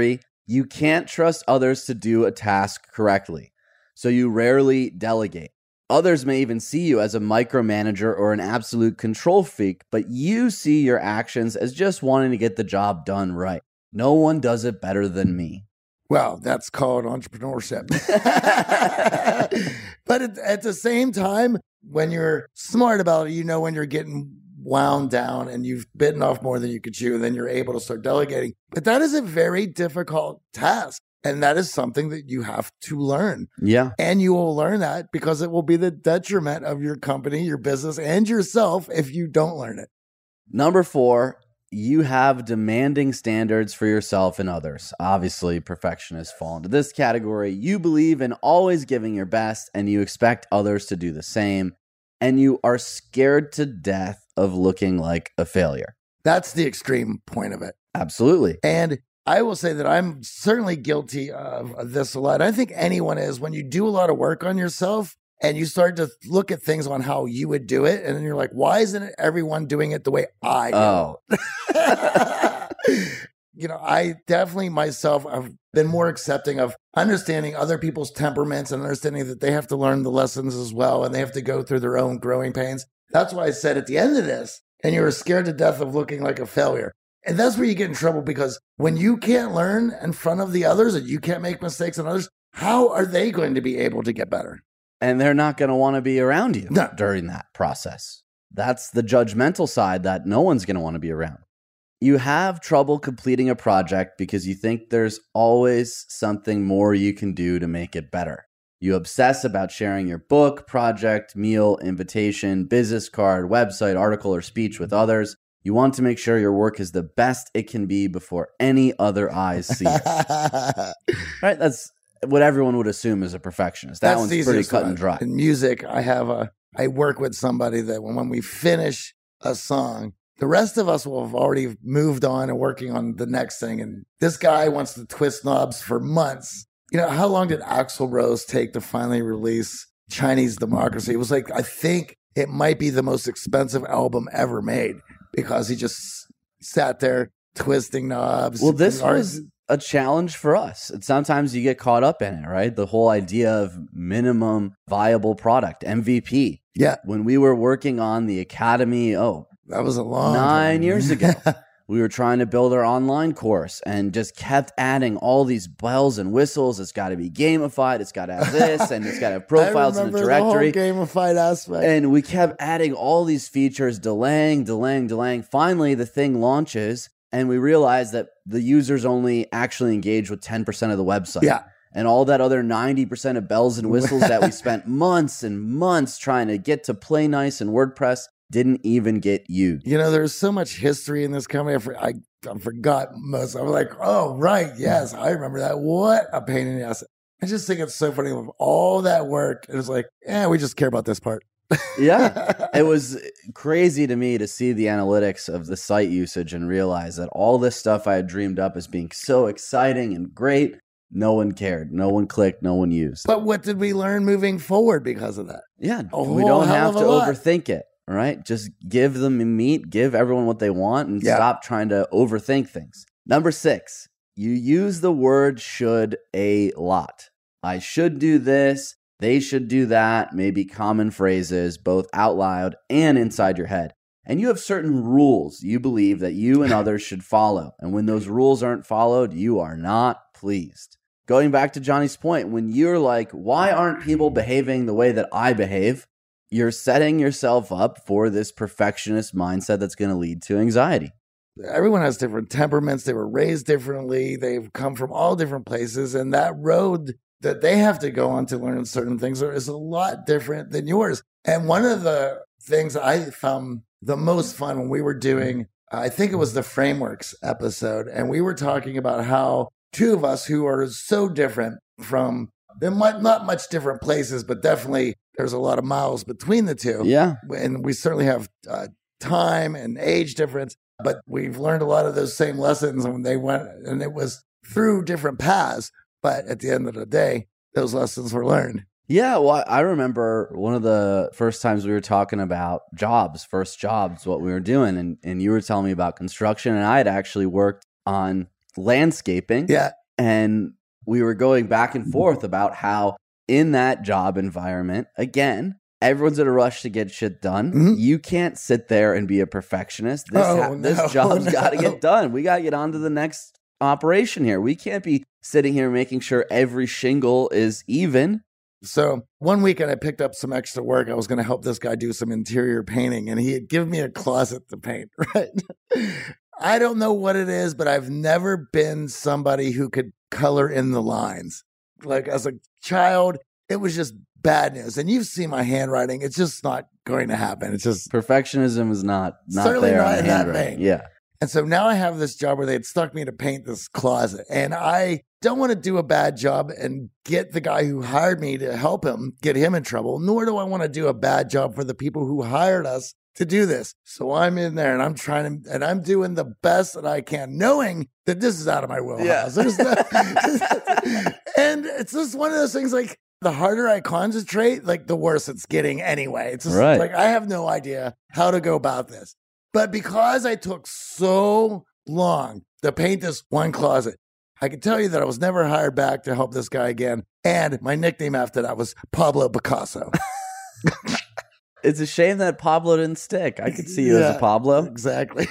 Speaker 1: You can't trust others to do a task correctly, so you rarely delegate. Others may even see you as a micromanager or an absolute control freak, but you see your actions as just wanting to get the job done right. No one does it better than me.
Speaker 2: Well, that's called entrepreneurship. But at, at the same time, when you're smart about it, you know when you're getting wound down and you've bitten off more than you could chew, and then you're able to start delegating. But that is a very difficult task. And that is something that you have to learn.
Speaker 1: Yeah.
Speaker 2: And you will learn that because it will be the detriment of your company, your business, and yourself if you don't learn it.
Speaker 1: Number four, you have demanding standards for yourself and others. Obviously, perfectionists fall into this category. You believe in always giving your best, and you expect others to do the same. And you are scared to death of looking like a failure.
Speaker 2: That's the extreme point of it.
Speaker 1: Absolutely.
Speaker 2: And I will say that I'm certainly guilty of this a lot. I think anyone is. When you do a lot of work on yourself and you start to look at things on how you would do it, and then you're like, why isn't everyone doing it the way I do?
Speaker 1: Oh.
Speaker 2: You know, I definitely myself have been more accepting of understanding other people's temperaments and understanding that they have to learn the lessons as well, and they have to go through their own growing pains. That's why I said at the end of this, and you were scared to death of looking like a failure. And that's where you get in trouble, because when you can't learn in front of the others and you can't make mistakes on others, how are they going to be able to get better?
Speaker 1: And they're not going to want to be around you
Speaker 2: No.
Speaker 1: during that process. That's the judgmental side that no one's going to want to be around. You have trouble completing a project because you think there's always something more you can do to make it better. You obsess about sharing your book, project, meal, invitation, business card, website, article, or speech with others. You want to make sure your work is the best it can be before any other eyes see it. Right? That's what everyone would assume is a perfectionist. That
Speaker 2: That's
Speaker 1: one's
Speaker 2: the
Speaker 1: pretty
Speaker 2: easiest
Speaker 1: cut
Speaker 2: one.
Speaker 1: and dry.
Speaker 2: In music, I have a, I work with somebody that when, when we finish a song, the rest of us will have already moved on and working on the next thing. And this guy wants to twist knobs for months. You know, how long did Axl Rose take to finally release Chinese Democracy? It was like, I think it might be the most expensive album ever made, because he just sat there twisting knobs.
Speaker 1: Well, this
Speaker 2: and
Speaker 1: was a challenge for us. And sometimes you get caught up in it, right? The whole idea of minimum viable product, M V P.
Speaker 2: Yeah.
Speaker 1: When we were working on the Academy, oh,
Speaker 2: That was a long
Speaker 1: nine
Speaker 2: time.
Speaker 1: years ago, we were trying to build our online course and just kept adding all these bells and whistles. It's got to be gamified. It's got to have this, and it's got to have profiles
Speaker 2: I
Speaker 1: in the
Speaker 2: remember the whole
Speaker 1: directory.
Speaker 2: gamified aspect.
Speaker 1: And we kept adding all these features, delaying, delaying, delaying. Finally, the thing launches, and we realize that the users only actually engage with ten percent of the website.
Speaker 2: Yeah.
Speaker 1: And all that other ninety percent of bells and whistles that we spent months and months trying to get to play nice in WordPress didn't even get used.
Speaker 2: You know, there's so much history in this company. I, for, I, I forgot most. I'm like, oh, right. Yes, I remember that. What a pain in the ass. I just think it's so funny with all that work. It was like, yeah, we just care about this part.
Speaker 1: Yeah. It was crazy to me to see the analytics of the site usage and realize that all this stuff I had dreamed up as being so exciting and great, no one cared. No one clicked. No one used.
Speaker 2: But what did we learn moving forward because of that?
Speaker 1: Yeah.
Speaker 2: A
Speaker 1: We
Speaker 2: whole
Speaker 1: don't
Speaker 2: hell
Speaker 1: have
Speaker 2: of
Speaker 1: to
Speaker 2: a lot.
Speaker 1: overthink it. Right? Just give them meat, give everyone what they want, and
Speaker 2: Yeah.
Speaker 1: stop trying to overthink things. Number six, you use the word should a lot. I should do this, they should do that, maybe common phrases, both out loud and inside your head. And you have certain rules you believe that you and others should follow. And when those rules aren't followed, you are not pleased. Going back to Johnny's point, when you're like, why aren't people behaving the way that I behave? You're setting yourself up for this perfectionist mindset that's going to lead to anxiety.
Speaker 2: Everyone has different temperaments. They were raised differently. They've come from all different places. And that road that they have to go on to learn certain things is a lot different than yours. And one of the things I found the most fun when we were doing, I think it was the Frameworks episode, and we were talking about how two of us who are so different from, they're not much different places, but definitely there's a lot of miles between the two.
Speaker 1: Yeah.
Speaker 2: And we certainly have uh, time and age difference, but we've learned a lot of those same lessons when they went, and it was through different paths. But at the end of the day, those lessons were learned.
Speaker 1: Yeah. Well, I remember one of the first times we were talking about jobs, first jobs, what we were doing. And, and you were telling me about construction, and I had actually worked on landscaping.
Speaker 2: Yeah.
Speaker 1: And we were going back and forth about how in that job environment, again, everyone's in a rush to get shit done. Mm-hmm. You can't sit there and be a perfectionist. This,
Speaker 2: oh,
Speaker 1: ha-
Speaker 2: no,
Speaker 1: this job's
Speaker 2: no.
Speaker 1: got to get done. We got to get on to the next operation here. We can't be sitting here making sure every shingle is even.
Speaker 2: So one weekend I picked up some extra work. I was going to help this guy do some interior painting, and he had given me a closet to paint, right? I don't know what it is, but I've never been somebody who could color in the lines. Like as a child, it was just bad news. And you've seen my handwriting. It's just not going to happen. It's just
Speaker 1: perfectionism is not, not
Speaker 2: certainly
Speaker 1: there
Speaker 2: not
Speaker 1: on the
Speaker 2: in that
Speaker 1: handwriting.
Speaker 2: vein.
Speaker 1: Yeah.
Speaker 2: And so now I have this job where they had stuck me to paint this closet. And I don't want to do a bad job and get the guy who hired me to help him, get him in trouble, nor do I want to do a bad job for the people who hired us to do this. So I'm in there and I'm trying to, and I'm doing the best that I can, knowing that this is out of my wheelhouse. Yeah. No, and it's just one of those things like, the harder I concentrate, like the worse it's getting anyway. It's just
Speaker 1: right.
Speaker 2: like, I have no idea how to go about this. But because I took so long to paint this one closet, I can tell you that I was never hired back to help this guy again. And my nickname after that was Pablo Picasso.
Speaker 1: It's a shame that Pablo didn't stick. I could see you yeah, as a Pablo.
Speaker 2: Exactly.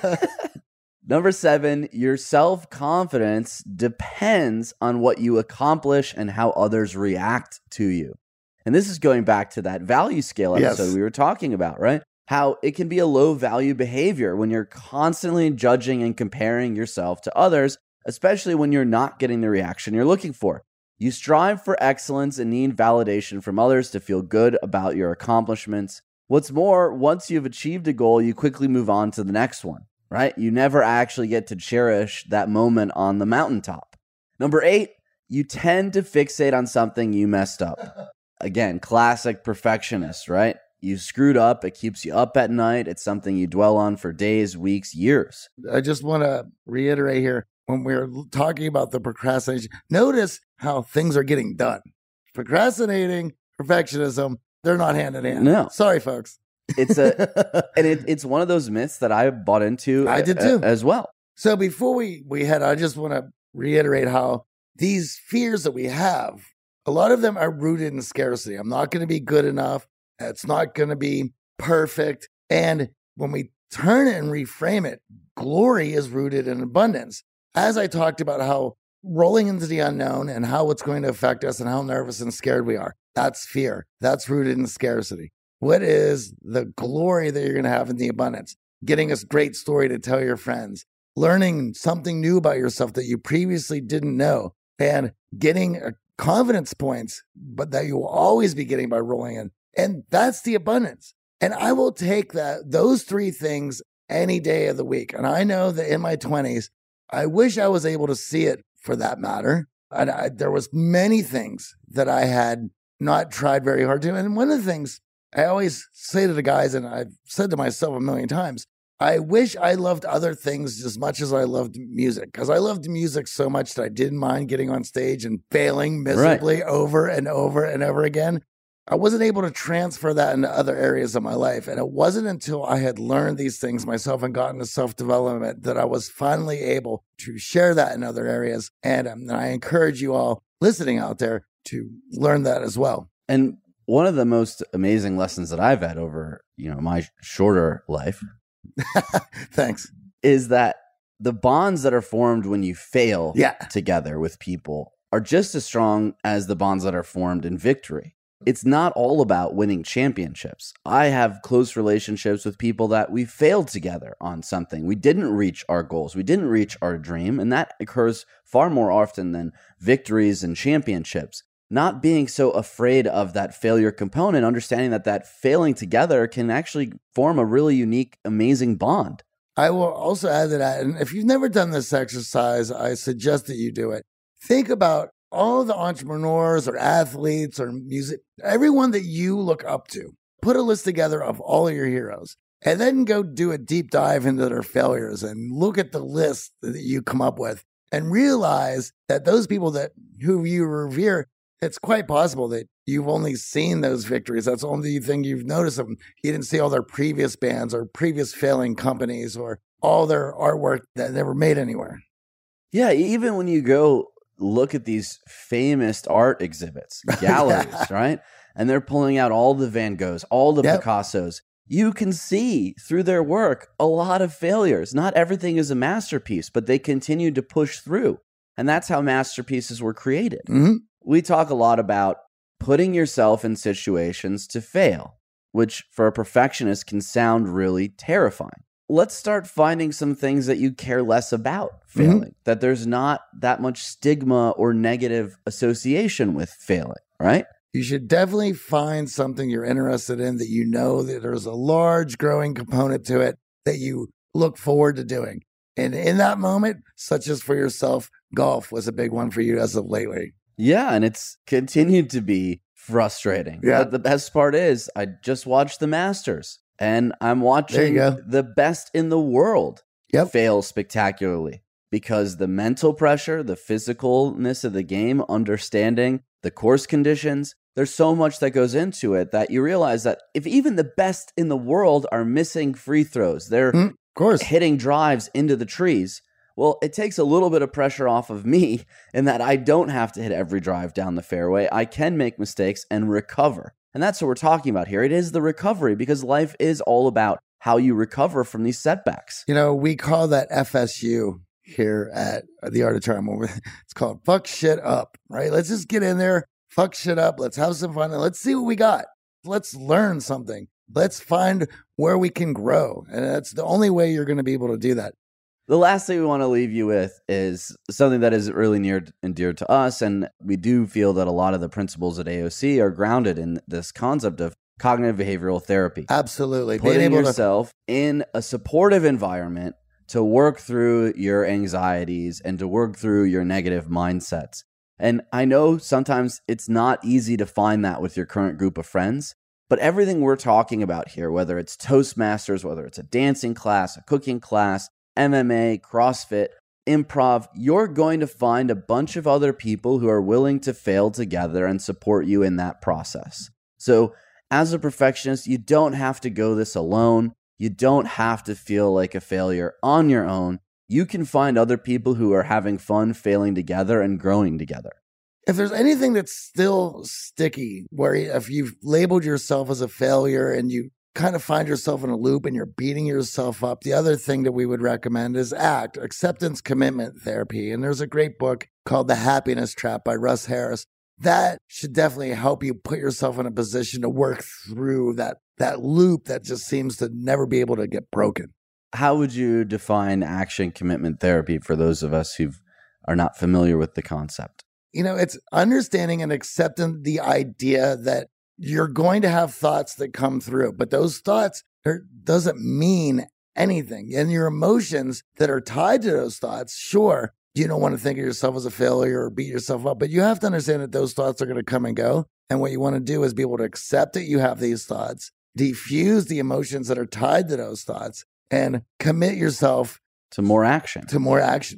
Speaker 1: Number seven, your self-confidence depends on what you accomplish and how others react to you. And this is going back to that value scale episode yes. we were talking about, right? How it can be a low value behavior when you're constantly judging and comparing yourself to others, especially when you're not getting the reaction you're looking for. You strive for excellence and need validation from others to feel good about your accomplishments. What's more, once you've achieved a goal, you quickly move on to the next one, right? You never actually get to cherish that moment on the mountaintop. Number eight, you tend to fixate on something you messed up. Again, classic perfectionist, right? You screwed up. It keeps you up at night. It's something you dwell on for days, weeks, years.
Speaker 2: I just want to reiterate here, when we're talking about the procrastination, notice how things are getting done. Procrastinating, perfectionism, they're not hand in hand.
Speaker 1: No.
Speaker 2: Sorry, folks.
Speaker 1: It's a and it, it's one of those myths that I bought into
Speaker 2: I did too.
Speaker 1: A, as well.
Speaker 2: So before we, we head, I just want to reiterate how these fears that we have, a lot of them are rooted in scarcity. I'm not going to be good enough. It's not going to be perfect. And when we turn it and reframe it, glory is rooted in abundance. As I talked about how rolling into the unknown and how it's going to affect us and how nervous and scared we are, that's fear. That's rooted in scarcity. What is the glory that you're going to have in the abundance? Getting a great story to tell your friends, learning something new about yourself that you previously didn't know, and getting confidence points, but that you will always be getting by rolling in. And that's the abundance. And I will take that, those three things any day of the week. And I know that in my twenties, I wish I was able to see it for that matter. And I, there was many things that I had not tried very hard to. And one of the things I always say to the guys, and I've said to myself a million times, I wish I loved other things as much as I loved music, because I loved music so much that I didn't mind getting on stage and failing miserably right. over and over and over again. I wasn't able to transfer that into other areas of my life. And it wasn't until I had learned these things myself and gotten to self-development that I was finally able to share that in other areas. And, um, and I encourage you all listening out there to learn that as well.
Speaker 1: And one of the most amazing lessons that I've had over, you know, my shorter life
Speaker 2: Thanks.
Speaker 1: is that the bonds that are formed when you fail
Speaker 2: yeah.
Speaker 1: together with people are just as strong as the bonds that are formed in victory. It's not all about winning championships. I have close relationships with people that we failed together on something. We didn't reach our goals. We didn't reach our dream. And that occurs far more often than victories and championships. Not being so afraid of that failure component, understanding that that failing together can actually form a really unique, amazing bond.
Speaker 2: I will also add to that, and if you've never done this exercise, I suggest that you do it. Think about all the entrepreneurs or athletes or music, everyone that you look up to. Put a list together of all of your heroes and then go do a deep dive into their failures and look at the list that you come up with and realize that those people that who you revere, it's quite possible that you've only seen those victories. That's the only thing you've noticed of them. You didn't see all their previous bands or previous failing companies or all their artwork that never made anywhere.
Speaker 1: Yeah, even when you go look at these famous art exhibits, galleries, yeah. right? And they're pulling out all the Van Goghs, all the yep. Picassos. You can see through their work a lot of failures. Not everything is a masterpiece, but they continue to push through. And that's how masterpieces were created.
Speaker 2: Mm-hmm.
Speaker 1: We talk a lot about putting yourself in situations to fail, which for a perfectionist can sound really terrifying. Let's start finding some things that you care less about failing, mm-hmm. that there's not that much stigma or negative association with failing, right?
Speaker 2: You should definitely find something you're interested in that you know that there's a large growing component to it that you look forward to doing. And in that moment, such as for yourself, golf was a big one for you as of lately.
Speaker 1: Yeah, and it's continued to be frustrating.
Speaker 2: Yeah.
Speaker 1: But the best part is I just watched the Masters, and I'm watching the best in the world
Speaker 2: yep.
Speaker 1: fail spectacularly because the mental pressure, the physicalness of the game, understanding the course conditions, there's so much that goes into it that you realize that if even the best in the world are missing free throws, they're
Speaker 2: mm, of course.
Speaker 1: hitting drives into the trees. Well, it takes a little bit of pressure off of me in that I don't have to hit every drive down the fairway. I can make mistakes and recover. And that's what we're talking about here. It is the recovery because life is all about how you recover from these setbacks.
Speaker 2: You know, we call that F S U here at the Art of Charm. It's called fuck shit up, right? Let's just get in there, fuck shit up. Let's have some fun and let's see what we got. Let's learn something. Let's find where we can grow. And that's the only way you're going to be able to do that.
Speaker 1: The last thing we want to leave you with is something that is really near and dear to us, and we do feel that a lot of the principles at A O C are grounded in this concept of cognitive behavioral therapy.
Speaker 2: Absolutely.
Speaker 1: Putting
Speaker 2: Being able
Speaker 1: yourself to- in a supportive environment to work through your anxieties and to work through your negative mindsets. And I know sometimes it's not easy to find that with your current group of friends, but everything we're talking about here, whether it's Toastmasters, whether it's a dancing class, a cooking class, M M A, CrossFit, improv, you're going to find a bunch of other people who are willing to fail together and support you in that process. So as a perfectionist, you don't have to go this alone. You don't have to feel like a failure on your own. You can find other people who are having fun failing together and growing together.
Speaker 2: If there's anything that's still sticky, where if you've labeled yourself as a failure and you kind of find yourself in a loop and you're beating yourself up, the other thing that we would recommend is ACT, Acceptance Commitment Therapy. And there's a great book called The Happiness Trap by Russ Harris. That should definitely help you put yourself in a position to work through that, that loop that just seems to never be able to get broken.
Speaker 1: How would you define action commitment therapy for those of us who are not familiar with the concept?
Speaker 2: You know, it's understanding and accepting the idea that you're going to have thoughts that come through, but those thoughts are, doesn't mean anything. And your emotions that are tied to those thoughts, sure, you don't want to think of yourself as a failure or beat yourself up, but you have to understand that those thoughts are going to come and go. And what you want to do is be able to accept that you have these thoughts, diffuse the emotions that are tied to those thoughts, and commit yourself
Speaker 1: to more action.
Speaker 2: To more action.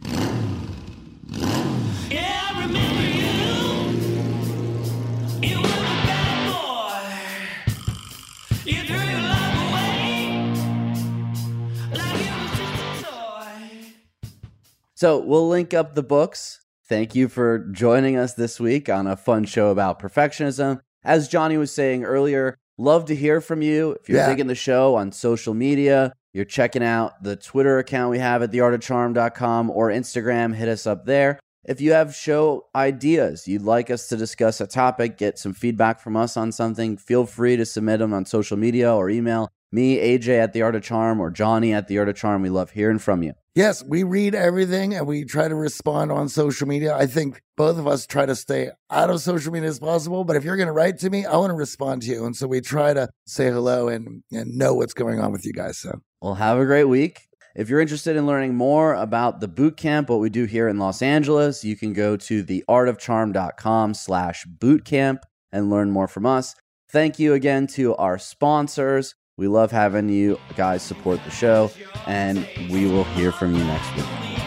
Speaker 1: So we'll link up the books. Thank you for joining us this week on a fun show about perfectionism. As Johnny was saying earlier, love to hear from you. If you're
Speaker 2: yeah.
Speaker 1: digging the show on social media, you're checking out the Twitter account we have at the art of charm dot com or Instagram, hit us up there. If you have show ideas, you'd like us to discuss a topic, get some feedback from us on something, feel free to submit them on social media or email me, A J at The Art of Charm, or Johnny at The Art of Charm. We love hearing from you.
Speaker 2: Yes, we read everything and we try to respond on social media. I think both of us try to stay out of social media as possible, but if you're going to write to me, I want to respond to you. And so we try to say hello and, and know what's going on with you guys. So,
Speaker 1: well, have a great week. If you're interested in learning more about the boot camp, what we do here in Los Angeles, you can go to the art of charm dot com slash bootcamp and learn more from us. Thank you again to our sponsors. We love having you guys support the show, and we will hear from you next week.